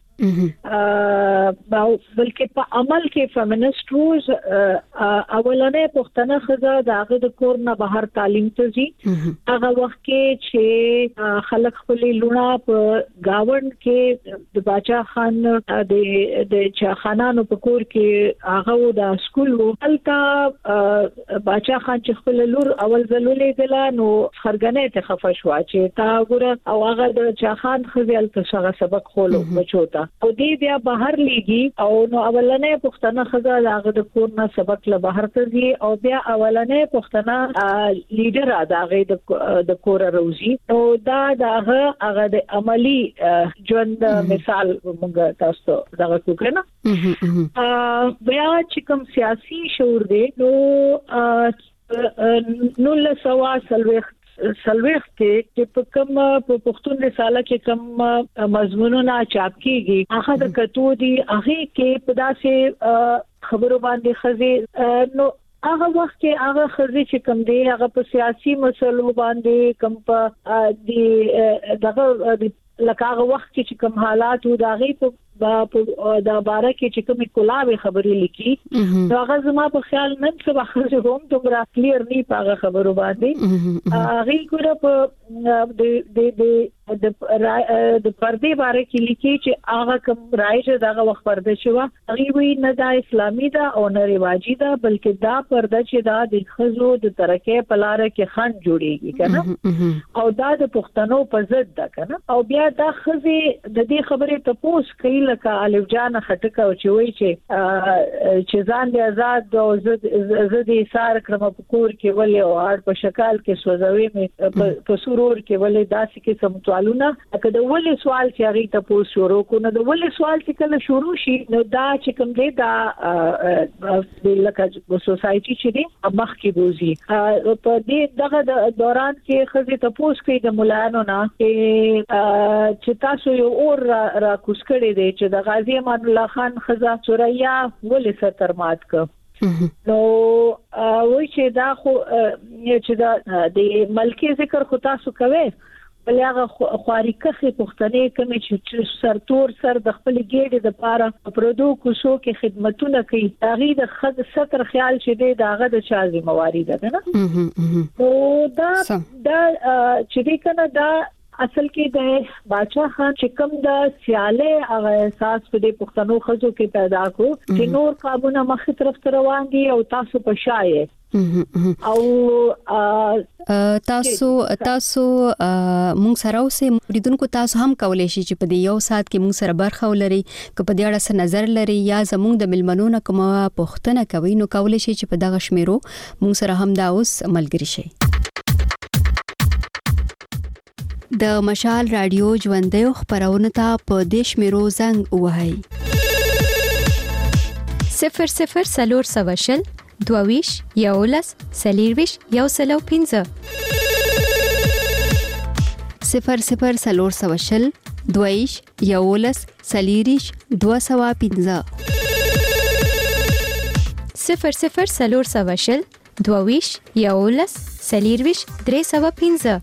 [SPEAKER 19] بلکې په عمل کې فیمینیسټ روز اولنې پښتنه خزه د هغه د کور نه بهر تعلیم ته ځي هغه وخت کې چې خلک خپل لونه په گاوند کې د باچا خان د د چاخانانو په کور کې هغه د سکول وو هلته باچا خان چې خپل لور اول ځلولې دلا نو خرګنې ته خفه شو چې تا ګوره او هغه د چاخان خزل ته څنګه سبق خولو بچو ته او دی بیا بهر لګي او نو اولنې پښتنه خزه هغه د کور نه سبق له بهر ته ځي او بیا اولنې پښتنه لیډر هغه د کور روزي او دا دغه هغه د عملی ژوند مثال موږ تاسو دغه کوکنه بیا چې کوم سیاسي شعور دی نو نو له سوا سلوخ سلوخ کې چې په کوم په پښتون رساله کې کوم مضمونونه چاپ کیږي هغه د کتو دي هغه کې په داسې خبرو باندې خزي نو هغه وخت کې هغه خزي چې کوم دی هغه په سیاسي مسلو باندې کوم په دي دغه لکه هغه وخت کې چې کوم حالات و داغي په دا باره کې چې کومې کلاوي خبرې لیکي دا هغه زما په خیال نن څه وخت هم دومره کلیر نه پاغه خبرو باندې هغه ګوره په د د د د پردې باره کې لیکي چې هغه کوم رایج دغه وخت پرده شو هغه وی نه د اسلامي دا او نه رواجی دا بلکې دا پرده چې دا د خزو د ترکه په لار کې خند جوړيږي کنه او دا د پښتنو په ضد ده کنه او بیا دا خزي د دې خبرې ته پوس کوي لکه الف جان خټکه او چې وی چې چې ځان دې آزاد او زد زد ایثار کړم په کور کې ولې او اړ په شکل کې سوځوي مې په سرور کې ولې داسې کې سمتوالونه اګه د ولې سوال چې هغه ته پوس شروع کو نه د ولې سوال چې کله شروع شي نو دا چې کوم دی دا د لکه سوسايټي چې دی مخ کې بوزي په دې دغه دوران کې خزي ته پوس کوي د مولانو نه چې تاسو یو اور را کوسکړې دی چې د غازی امان الله خان خزا سوریا ولې ستر مات ک نو وای چې دا خو چې دا د ملکی ذکر خو تاسو کوي بل هغه خواریکه پښتنې کوم چې سرتور سر د خپل ګېډې د پاره پردو کوشو کې خدمتونه کوي هغه د خد ستر خیال چې دی داغه د چا ذمہواری ده نه نو دا دا چې دی کنه دا اصل کې د باچا خان چې کوم د سیاله هغه احساس په دې پښتنو خزو کې پیدا کو چې نور قابونه مخه طرف ته روان دي او تاسو په شایې
[SPEAKER 2] او تاسو تاسو مونږ سره اوسې مریدونکو تاسو هم کولای شي چې په دې یو سات کې مونږ سره برخه ولري که په دې اړه څه نظر لري یا زموږ د ملمنونو کوم پوښتنه کوي نو کولای شي چې په دغه شمیرو مونږ سره هم دا اوس ملګری شي د مشال رادیو ژوندې خبرونه ته په دیش میرو زنګ وهاي
[SPEAKER 10] صفر صفر سلور سواشل دوویش یولس سلیرویش یو سلو پینزه
[SPEAKER 2] صفر صفر سلور سواشل دوویش یولس سلیریش دو سوا پینزه
[SPEAKER 10] صفر صفر سلور سواشل دوویش یولس سلیرویش درې سوا پینزه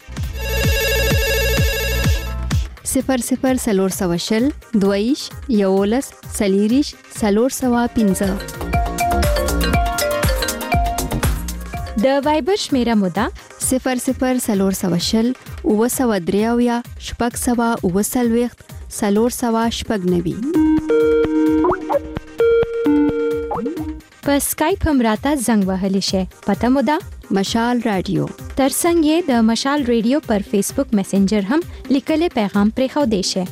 [SPEAKER 2] صفر صفر سلور سواشل دویش یولس سلیریش سلور سوا پینزه
[SPEAKER 10] د وایبر شمیره مودا
[SPEAKER 2] صفر صفر سلور سواشل او سوا دریاویا شپږ سوا او سلويخت سلور سوا شپږ نوي
[SPEAKER 10] په سکایپ هم راته زنګ وهلی شي پته مودا
[SPEAKER 2] مشال رادیو
[SPEAKER 10] ترڅنګ یې د مشال رادیو پر فیسبوک میسنجر هم لیکل پیغام پرې خو دی شي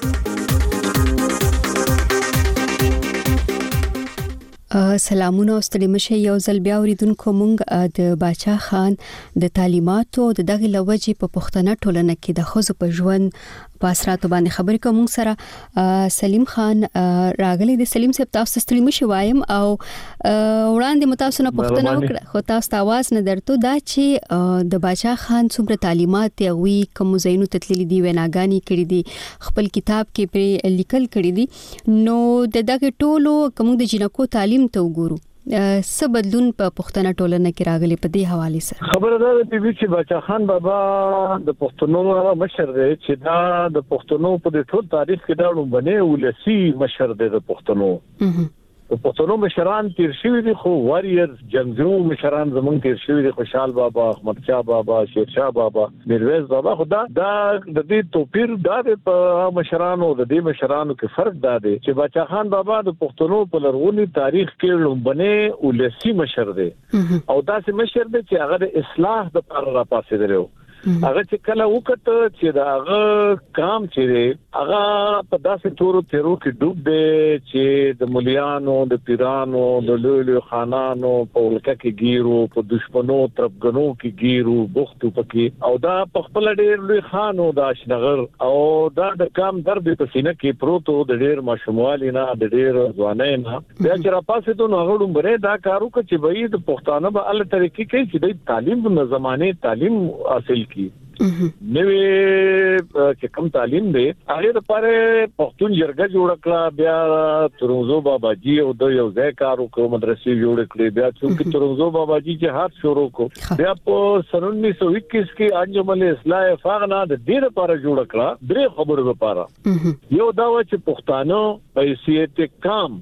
[SPEAKER 2] سلامونه ستړي مشه یو ځل بیا اوریدونکو مونږ د باچا خان د تعلیماتو د دغه لوجې په پښتنه ټولنه کې د خزو په ژوند پاسراتو باندې خبرې کوم سره سلیم خان راغلی د سلیم صاحب تاسو ستړي مشه وایم او وړاندې متاسو نه پښتنه وکړه خو تاسو आवाज نه درته دا چې د باچا خان څومره تعلیمات یوي کوم زینو تتللی دی وناګانی کړی دی خپل کتاب کې پر لیکل کړی دی نو د دغه ټولو کوم د جنکو تعلیم ته وګورو څه بدلون په پښتنه ټولنه کې راغلی په دې حواله سره
[SPEAKER 21] خبره ده چې باچا خان بابا د پښتنو مشر دی چې دا د پښتنو په ټول تاریخ کې دا لومبنه ولسی مشر دی د پښتنو په پښتنو مشران تیر شوی دي خو واریر جنگجو مشران زمونږ تیر شوی دي خوشحال بابا احمد شاه بابا شیر شاه بابا میرویس بابا خدا دا د دې توپیر دا په مشرانو د دې مشرانو کې فرق دا دی چې باچا خان بابا د پښتنو په لرغونی تاریخ کې لومبنه ولسی مشر دی او دا سه مشر دی چې هغه د اصلاح د لپاره را پاسې درو هغه چې کله وکړه چې دا هغه کام چې هغه په داسې تورو تیرو کې ډوب دی چې د مليانو د پیرانو د لولو خانانو په ولکه کې ګیرو په دشمنو ترپګنو کې ګیرو بوختو پکې او دا په خپل ډېر لوی خانو د اشنغر او دا د کام درب په سینه کې پروتو د ډېر ماشوموالي نه د ډېر ځوانۍ نه بیا چې را پاسې ته نو هغه ډومره دا کارو چې به د پښتانه به ال طریقې کې چې د تعلیم د زمانه تعلیم حاصل کی نوې چې کوم تعلیم دی هغه لپاره پښتون جرګه جوړ کړه بیا ترنګزو باباجي او د یو ځای کار وکړو مدرسې جوړ کړې بیا چې ترنګزو باباجي چې هات شروع کو بیا په سن انیس سو اکیس کې انجمن اصلاح فغنا د دې لپاره جوړ کړه درې خبرو لپاره یو دا و چې پښتانه په حیثیت کام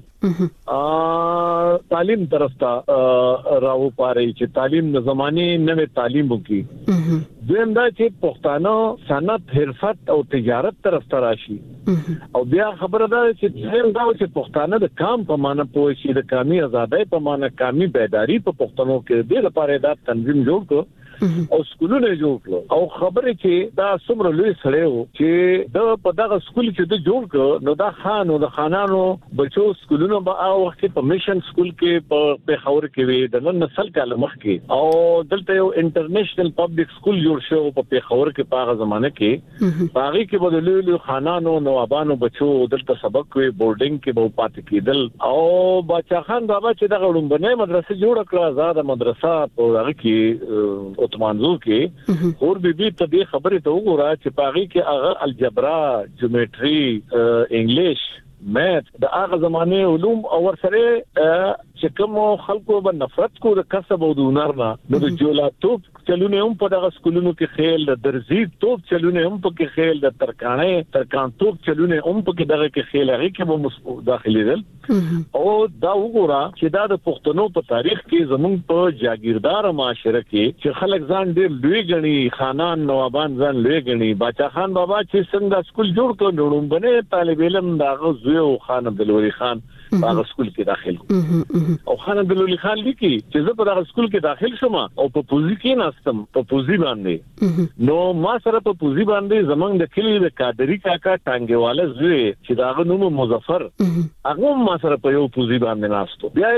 [SPEAKER 21] تعلیم طرف ته راو پاره چې تعلیم د زمانه نوې تعلیم وکي دویم دا چې پښتانه صنعت حرفت او تجارت طرف ته راشي او بیا خبره ده چې څنګه دا چې پښتانه د کام په معنا پوه شي د کامي آزادۍ په معنا کامي بیداری په پښتنو کې د لپاره دا تنظیم جوړ کړ او سکولونه جوړ کړ او خبره چې دا څومره لوی سړی و چې د په دغه سکول چې د جوړ کړ نو دا خان او د خانانو بچو سکولونه به او وخت په میشن سکول کې په پیښور کې وي د نن نسل کال مخکې او دلته یو انټرنیشنل پبلک سکول جوړ شو په پیښور کې په هغه زمانه کې باغی کې به د لوی لوی خانانو نوابانو بچو دلته سبق وي بورډینګ کې به پاتې کېدل او باچا خان بابا چې دغه لومبنه مدرسې جوړ کړه آزاد مدرسه په هغه کې منځو کې اور به دې ته دې خبره ته وګوره چې پاغي کې هغه الجبرا جیومټري انګلیش میث د هغه زمانه علوم او ورسره چې کوم خلکو به نفرت کو د کسب او د هنر نه نو د جولاتوب چلونه هم په دغه سکولونو کې خیل د درزي توپ چلونه هم په کې خیل د ترکانه ترکان توپ چلونه هم په کې دغه کې خیل هغه کې به مسؤل داخلي دل او دا وګوره چې دا د پښتنو په تاریخ کې زمونږ په جاگیردار معاشره کې چې خلک ځان ډېر لوی غني خانان نوابان ځان لوی غني باچا خان بابا چې څنګه سکول جوړ کړ نوړم بنه طالب علم داغه زوی او خان عبدالولی خان هغه سکول کې داخل او خان عبدالولی خان لیکي چې زه په هغه سکول کې داخل شوم او په پوزي کې ناستم په پوزي باندې نو ما سره په پوزي باندې زمنګ د کلی د قادری کاکا ټانګواله زوی چې داغه نوم مظفر هغه ما سره په یو پوزي باندې ناستو بیا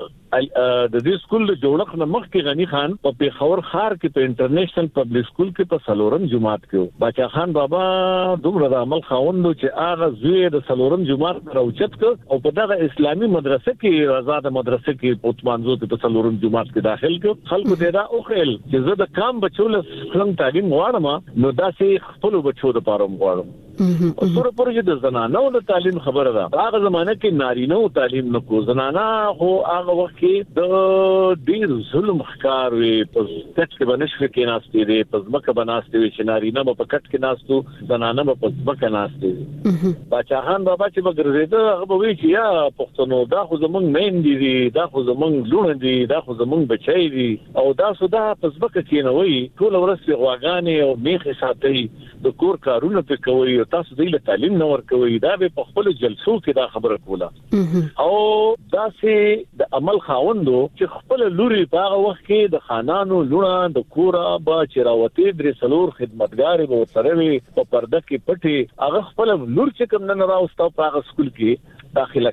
[SPEAKER 21] د دې سکول د جوړښت نه مخکې غنی خان په پیښور ښار کې په انټرنیشنل پبلک سکول کې په سلورم جماعت کې باچا خان بابا دومره د عمل خاوند چې هغه زوی د سلورم جماعت راوچت ک او په دغه اسلامي مدرسه کې آزاد مدرسه کې پوتمانزو ته په سلورم جماعت کې داخل ک خلکو ته دا او خل چې زه د کام بچو له څنګه تعلیم غواړم نو دا سي خپل بچو د پاره غواړم او سره پرې د زنانو د تعلیم خبره ده هغه زمانه کې نارینه او تعلیم نه کو زنانه خو هغه وخت کې د ډیر ظلم ښکار وي په کټ کې بنشخه کې ناشته دي په ځمکه بناسته وي چې نارینه په کټ کې ناستو زنانه په ځمکه ناشته دي باچا خان بابا چې بغرزیده هغه به وی چې یا پښتنو دا خو زمونږ مین دي دا خو زمونږ لونه دي دا خو زمونږ بچي دي او دا سودا په ځمکه کې نه وي ټول ورځ په غواګانې او میخه ساتي د کور کارونه په کوي تاسو د تعلیم نه ورکوي دا به په خپل جلسو کې دا خبره کوله او دا سي د عمل خاوندو چې خپل لوري په هغه وخت کې د خانانو لونه د کورا با چراوتی درې سلور خدمتګار به سره وي په پرده کې پټي هغه خپل لور چې کوم نه راوستو په هغه سکول کې داخله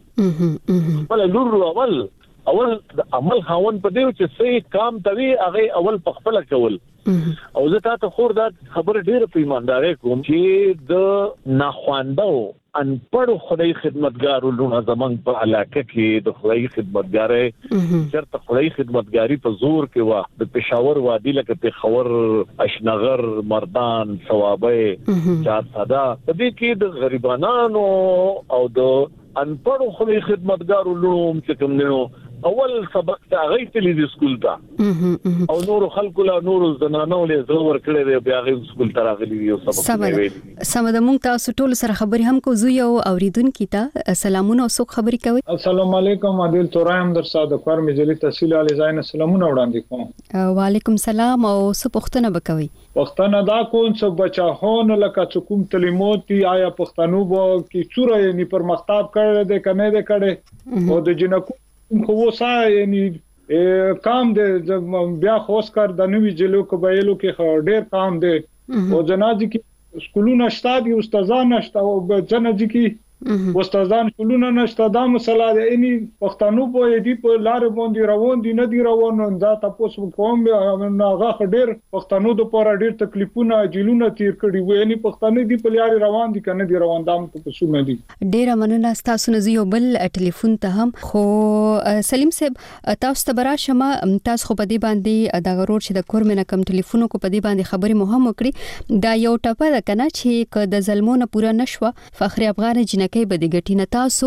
[SPEAKER 21] کړه خپل لور اول اول د عمل خاوند په دیو چې سې کام توی هغه اول په خپل کول او زه تاسو خور دا خبره ډیره په ایماندارۍ کوم چې د ناخواندو ان پړو خدای خدمتګارو لونه زمنګ په علاقه کې د خدای خدمتګاري چرته خدای خدمتګاری په زور کې وا د پېښور وادي لکه پیښور اشنغر مردان ثوابه چار صدا د دې کې د غریبانو او د ان پړو خدای خدمتګارو لوم چې کوم نو اول سبق ته غي تللی د سکول ته او نور خلکو لا نور زنانو له زور کړي دی بیا غي سکول ته راغلي یو سبق ویلي
[SPEAKER 2] سم د مونږ تاسو ټول سره خبري هم کو زو یو اوریدونکو ته سلامونه او سوک خبري کوي
[SPEAKER 3] السلام علیکم عادل تورایم در صادق فر مجلي تحصیل علی زاین سلامونه وړاندې کوم
[SPEAKER 2] وعلیکم سلام او سو پښتنه بکوي
[SPEAKER 3] پښتنه دا کون څه بچاهون لکه چکم تلیموتی آیا پښتنو بو کی چوره یعنی پر مختاب کړه د کنه د کړه او د جنکو خو وسه یعنی کام دې بیا خوښ کار د نوې جلو کو بایلو کې ډېر کام دې او جناجي کې سکولونه شته دي استادان نشته او جناجي کې استادان سکولونه نشته دا مسله ده اني پښتنو په دې په لار باندې روان دي نه دي روان دا تاسو کوم هغه ډېر پښتنو د پاره ډېر تکلیفونه جیلونه تیر کړي وي اني پښتنو دې په لار روان دي کنه دي روان دام په سونه دي
[SPEAKER 2] ډېر مننه تاسو نه یو بل ټلیفون ته هم خو سلیم صاحب تاسو ته برا شمه تاسو خو په دې باندې دا غرور چې د کورمنه کم ټلیفونو کو په دې باندې خبري مهم وکړي دا یو ټپه ده کنه چې ک د ظلمونه پورا نشوه فخر افغان جن کې بده ګټینه تاسو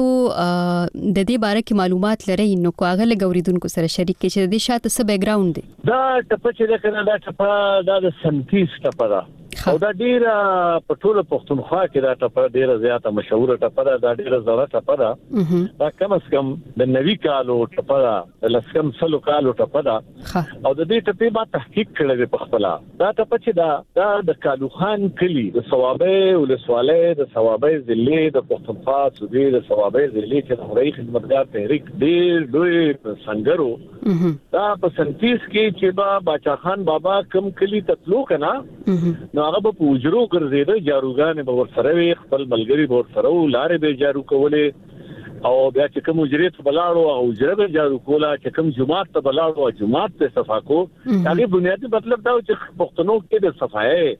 [SPEAKER 2] د دې باره کې معلومات لرئ نو کوغه لګوریدونکو سره شریک کې چې د شاته څه بیک ګراوند دی
[SPEAKER 21] دا ټپه چې کنه دا ټپه دا د سنتیس ټپه ده او دا ډیر په ټول پښتونخوا کې دا ټپه ډیره زیاته مشهوره ټپه ده دا ډیره زړه ټپه ده دا کم از کم د نوي کالو ټپه ده د لسکم سلو کالو ټپه ده او د دې ټپې ما تحقیق کړی په خپل دا ټپه چې دا دا د کالو خان کلی د ثوابې ولسوالۍ د ثوابې ضلع د پښتونخوا صوبې د ثوابې ضلع چې د هرې خدمتګار تحریک ډیر لوی سنگرو دا په سنتیس کې چې با باچا خان بابا کم کلی تطلو کنا نو هغه په وجرو ګرځیده جاروګان به ورسره وي خپل ملګری به ورسره لارې به جارو کولې او بیا چې کوم اجرت بلاړو او اجرت جارو کولا چې کوم جمعات ته بلاړو او جمعات ته صفا کو هغه بنیادی مطلب دا چې پښتنو کې د صفای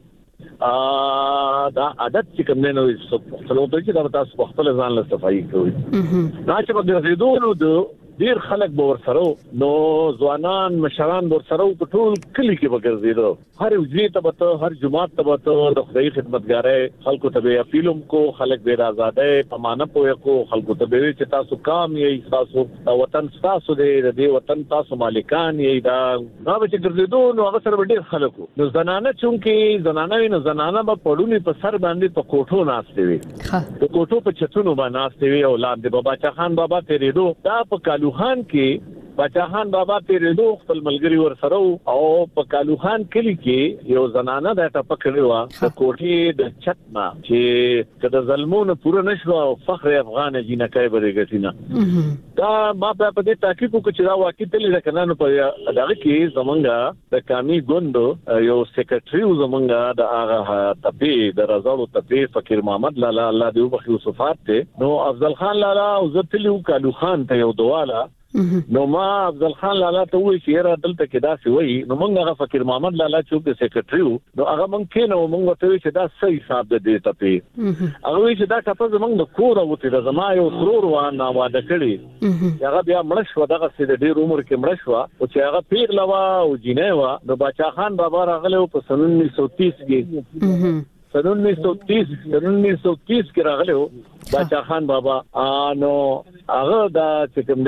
[SPEAKER 21] ا دا عادت چې کوم نه نو پښتنو ته چې دا تاسو خپل ځان له صفای کوي دا چې په ګرځېدو نو ډیر خلک به ورسره نو ځوانان مشران ورسره په ټول کلی کې وګرځیدو هر وجې ته به هر جمعات ته به د خدای خدمتګارای خلکو ته به اپیلوم کو خلک به آزادای پمانه پوهه کو خلکو ته به چې تاسو کام یې تاسو وطن تاسو دې د وطن تاسو مالکان یې دا نو به چې ګرځیدو نو هغه سره ډیر خلکو نو زنانه چونکې زنانه نه زنانه به پړونی په سر باندې په کوټو ناشته وي په کوټو په چتونو باندې ناشته وي اولاد د بابا چخان بابا تیرېدو دا په کالو خان کې باچا خان بابا پیرېدو خپل ملګری ورسره او په کالو خان کلی کې یو زنانه د ټپه کړې و د کوټې د چھت ما چې کله ظلمونه پوره نشو او فخر افغان جنکای برګتینا دا ما په دې تحقیق وکړ چې دا واقعي تل کنه نو په دغه کې زمونږه د کامی ګوند یو سیکریټری زمونږه د هغه تپې د رضاو تپې فقیر محمد لالا الله دې وبخښي صفات ته نو افضل خان لالا او زتلیو کالو خان ته یو دواله نو ما افضل خان لالا ته وی چې را دلته کې دا سی وی نو موږ هغه فقیر محمد لالا چې د سیکریټریو نو هغه موږ کې نو موږ ته وی چې دا صحیح حساب ده دې ته هغه وی چې دا ټاپه زموږ د کور او ته زما یو ضرور وانه واده کړی هغه بیا مړ شو دغه سید ډیر عمر کې مړ شو او چې هغه پیر لوا او جنې وا د باچا خان بابا راغله په سن उन्नीस सौ तीस کې سن उन्नीस सौ तीस سن उन्नीस सौ तीस کې راغله باچا خان بابا نو هغه دا چې کوم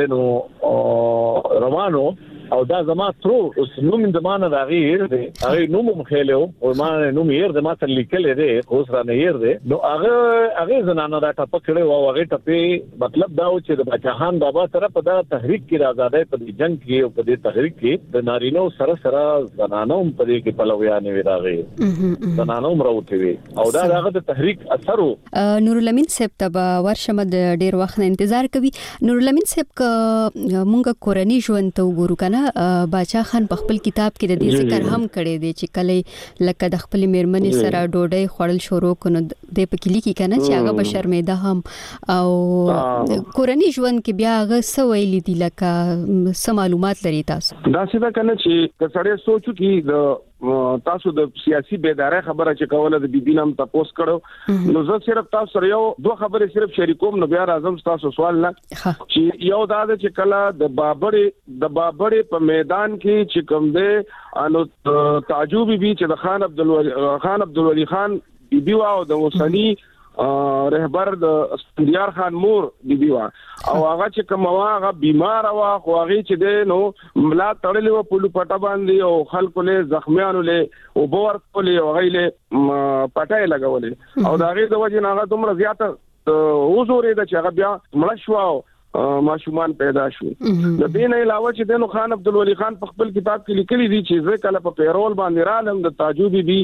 [SPEAKER 21] دینو روانو او دا زما ترو اوس نوم زمانه دا غیر دی هغه نوم مخېلو او ما نوم یې د ما تل لیکل دی اوس را نه یې دی نو هغه هغه زنانه دا ټپ کړي او هغه ټپې مطلب دا و چې د باچا خان بابا سره په دا تحریک کې آزادۍ په جنگ کې او په دې تحریک کې د نارینو سره سره زنانو په دې کې پلویان وی راغی زنانو مروته وی او دا هغه د تحریک اثر
[SPEAKER 2] نور الامین صاحب ته ورشم د ډیر وخت انتظار کوي نور الامین صاحب ک مونږه کورنی ژوند ته وګورو کنه باچا خان په خپل کتاب کې د دې ذکر هم کړی دی چې کله لکه د خپل میرمنې سره ډوډۍ خوړل شروع کړي د پکې لیکي کنه چې هغه به شرمېده هم او کورنی ژوند کې بیا هغه سویل دي لکه سم معلومات لري تاسو
[SPEAKER 20] دا څه دا کنه چې کسړې سوچو کې د تاسو د سیاسي بیداری خبره چې کوله د بیبي نام تاسو کړو نو زه صرف تاسو سره یو دوه خبرې صرف شریکوم نو بیا راځم تاسو سوال نه چې یو دا چې کله د بابړې د بابړې په میدان کې چې کوم دی انو تعجب بي چې د خان عبدالولی خان عبدالولی خان بیبي وا او د وسنی رهبر د اسفندیار خان مور بیبي وا او هغه چې کوم هغه بیمار وا خو هغه چې دی نو ملا تړلې و پلو پټه باندې او خلکو له زخمیانو له او بور کولې او غیله پټای لګولې او دا غي د وجه نه هغه دومره زیاته وزورې د چې هغه بیا مړ شو ماشومان پیدا شو د دې نه علاوه چې دنو خان عبدالولی خان په خپل کتاب کې لیکلي دي چې زه کله په پیرول باندې رالم د تعجب بي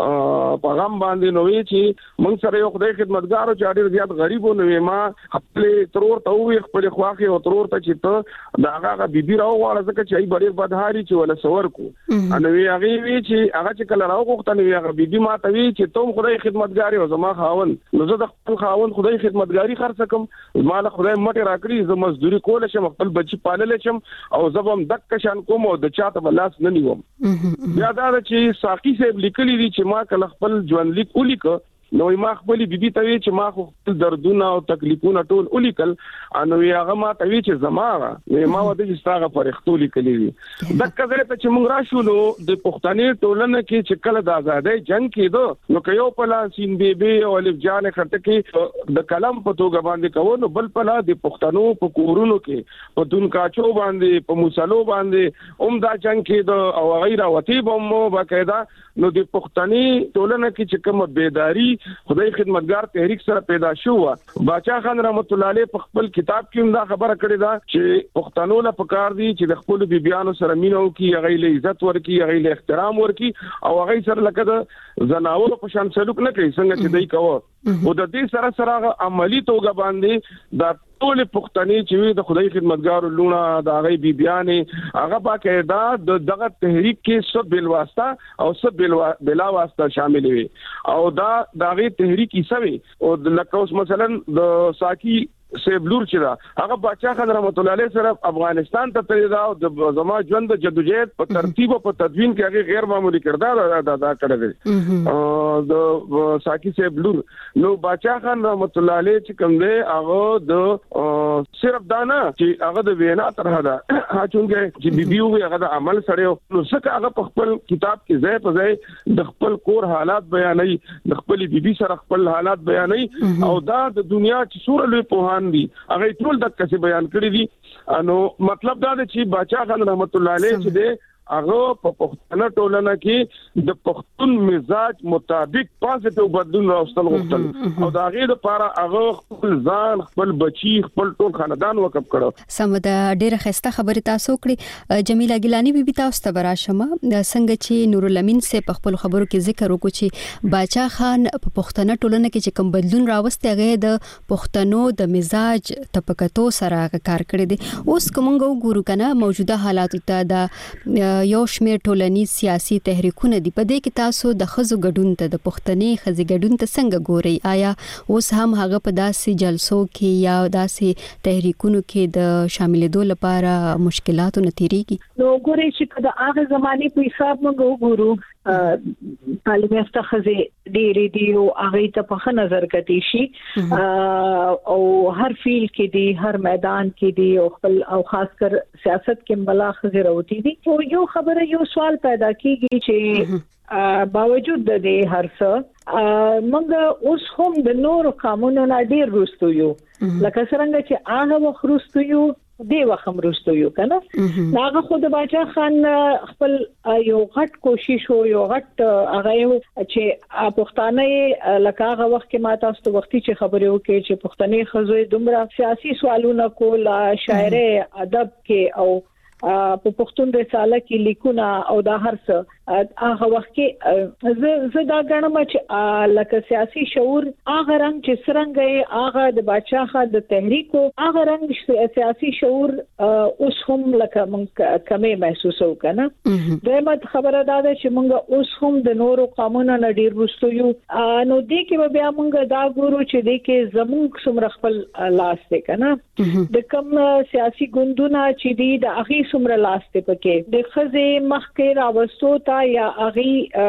[SPEAKER 20] په غم باندې نو وی چې مونږ سره یو خدای خدمتګارو چې ډېر زیات غریبو نو ما خپل ترور ته وی خپل خواخي او ترور ته چې ته دا هغه بيبي راو غواړه ځکه چې ای ډېر بدهاري چې ولا سور کو ان وی هغه وی چې هغه چې کله راو غوښتنه وی هغه بيبي ما ته وی چې ته خدای خدمتګاری او زما خاون نو زه د خپل خاون خدای خدمتګاری خرڅ کوم مال خدای مټه راکړي زه مزدوري کول شم خپل بچي پالل شم او زبم دک شان کوم او د چاته بلاس نه نیوم بیا دا چې ساقي صاحب لیکلي دي چې ما کله خپل ژوند لیک ولیک نو ما خپل بیبي ته وی چې ما خو دردونه او تکلیفونه ټول ولیکل انو هغه ما ته وی چې زماره ما وته چې ستاره فرښتو لیکلې وي د کزره ته چې موږ راشو نو د پښتني ټولنه کې چې کله د آزادۍ جنگ کېدو نو کيو په لا سین بیبي او الف جان خټه کې د کلم په توګه باندې کوو نو بل په لا د پښتنو په کورونو کې په دون کاچو باندې په موسلو باندې عمدہ جنگ کېدو او غیره وتی بمو باقاعده نو د پښتني ټولنه کې چې کوم بیداری خدای خدمتګار تحریک سره پیدا شو باچا خان رحمت الله علیه په خپل کتاب کې هم دا خبره کړې ده چې پښتنو له پکار دي چې د خپل بیبيانو سره مينو کې هغه له عزت ورکی هغه له احترام ورکی او هغه سره لکه د زناور په شان سلوک نه کوي څنګه چې دوی کوي او د دې سره سره عملی توګه باندې د ټول پښتني چې د خدای خدمتګار لونه د هغه بیبيانې هغه باقاعده د دغه تحریک کې سب بل واسطه او سب بل بلا واسطه شامل وي او دا دغه تحریک یې سوي او لکه اوس مثلا د ساکی سیبلور چې دا هغه باچا خان رحمت الله علیه سره افغانستان ته تللی دا او د زما ژوند جدوجہد په ترتیب او په تدوین کې هغه غیر معمولی کردار ادا ادا کړی او د ساکی سیبلور نو باچا خان رحمت الله علیه چې کوم دی هغه د صرف دانا چې هغه د وینا طرح دا چونګه چې بیبیو هغه د عمل سره نو څنګه هغه په خپل کتاب کې ځای په ځای د خپل کور حالات بیانوي د خپل بیبي سره خپل حالات بیانوي او دا د دنیا چې سور لوی په دي هغه ټول د کسي بیان کړی دي نو مطلب دا دی چې باچا خان رحمت الله علیه چې دی هغه په پښتنه ټولنه کې د پښتون مزاج مطابق پازیټیو بدلون راوستل غوښتل او دا غیر لپاره هغه خپل ځان خپل بچی خپل ټول خاندان وقف کړو.
[SPEAKER 2] سمده ډیره خسته خبره تاسو کړې. جمیله ګیلانی بیبي تاسو ته براشمه څنګه چې نور الامین سه په خپل خبرو کې ذکر وکړي چې باچا خان په پښتنه ټولنه کې چې کوم بدلون راوستي هغه د پښتنو د مزاج طبقاتو سره کار کړی دی. اوس کومه ګورو کنه موجوده حالات ته د یو شمېر ټولنیز سیاسي تحریکونه دي په دې کې تاسو د خزو ګډون ته د پښتني خزي ګډون ته څنګه ګوري؟ آیا اوس هم هغه په داسې جلسو کې یا داسې تحریکونو کې د شاملېدو لپاره مشکلاتو نتیریږي؟
[SPEAKER 19] نو ګوري چې د هغه زماني په حساب موږ وګورو تعلیم یافته خزي ډېری دی او هغه ته په نظر کتي شي او هر فیلډ کې دی هر میدان کې دی او خپل او خاص کر سیاست کې بلا خزي راوتی دي او یو خبره یو سوال پیدا کیږي چې باوجود د دې هر څه موږ اوس هم د نورو قانونونو نه ډیر وروسته یو لکه څنګه چې هغه وخت وروسته یو دی وخت وروسته یو کنه هغه خود باچا خان خپل یو غټ کوشش او یو غټ هغه چې پښتانه لکه هغه وخت کې ما تاسو ته وختي چې خبرې وکړي چې پښتني خزوی دومره سیاسي سوالونه کول شاعر ادب کې او په پښتون رساله کې لیکونه او دا هر څه هغه وخت کې زه زه دا غواړم چې لکه سیاسي شعور هغه رنګ چې څنګه هغه د بادشاہ خا د تحریک هغه رنګ سیاسي شعور اوس هم لکه مونږ کمې محسوسو کنه دمت خبره دا ده چې مونږ اوس هم د نورو قانونونو نه ډیر وستو یو نو دې کې بیا مونږ دا ګورو چې دې کې زموږ څومره خپل لاس ته کنه د کوم سیاسي ګوندونه چې دي د اخی څومره لاس ته پکې د خزه مخکې راوستو یا اغي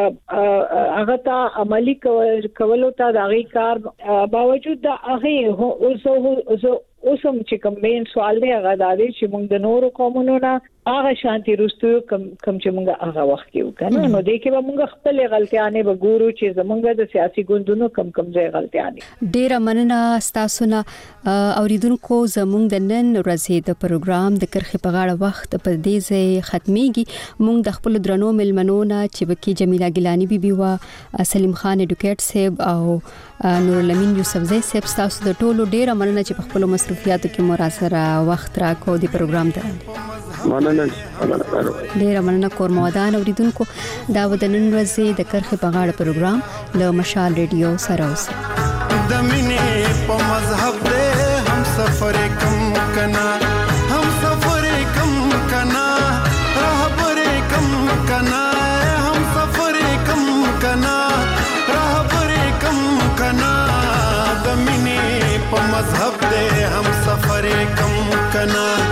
[SPEAKER 19] هغه ته عملی کولو ته د اغي کار باوجود د اغي او اوسم چې کوم مین سوال دی هغه دا دی چې موږ د نورو قومونو نه هغه شانتي رستو کم کم چې موږ هغه وخت کې وکړو نو دې کې به موږ خپل غلطیانه به ګورو چې زمونږ د سیاسي ګوندونو کم کم ځای غلطیانه
[SPEAKER 2] ډیر مننه تاسو نه اوریدونکو زمونږ د نن ورځې د پروګرام د کرخه په غاړه وخت په دې ځای ختميږي موږ د خپل درنو ملمنو نه چې بکی جمیله ګیلانی بیبي وا سلیم خان اډوکیټ صاحب او نور الامین یوسف زئی صاحب تاسو د ټولو ډیر مننه چې په خپل مصروفیاتو کې مراسره وخت راکو دی پروګرام ته
[SPEAKER 20] مننه
[SPEAKER 2] ډیر مننه کور مودان اوریدونکو دا د نن ورځې د کرخه په غاړه پروګرام له مشال ریډیو سره اوسه
[SPEAKER 4] د مینې په مذهب دې هم سفر کم کنا هم سفر کم کنا رهبر کم کنا هم سفر کم کنا رهبر کم کنا د مینې په مذهب دې هم سفر کم کنا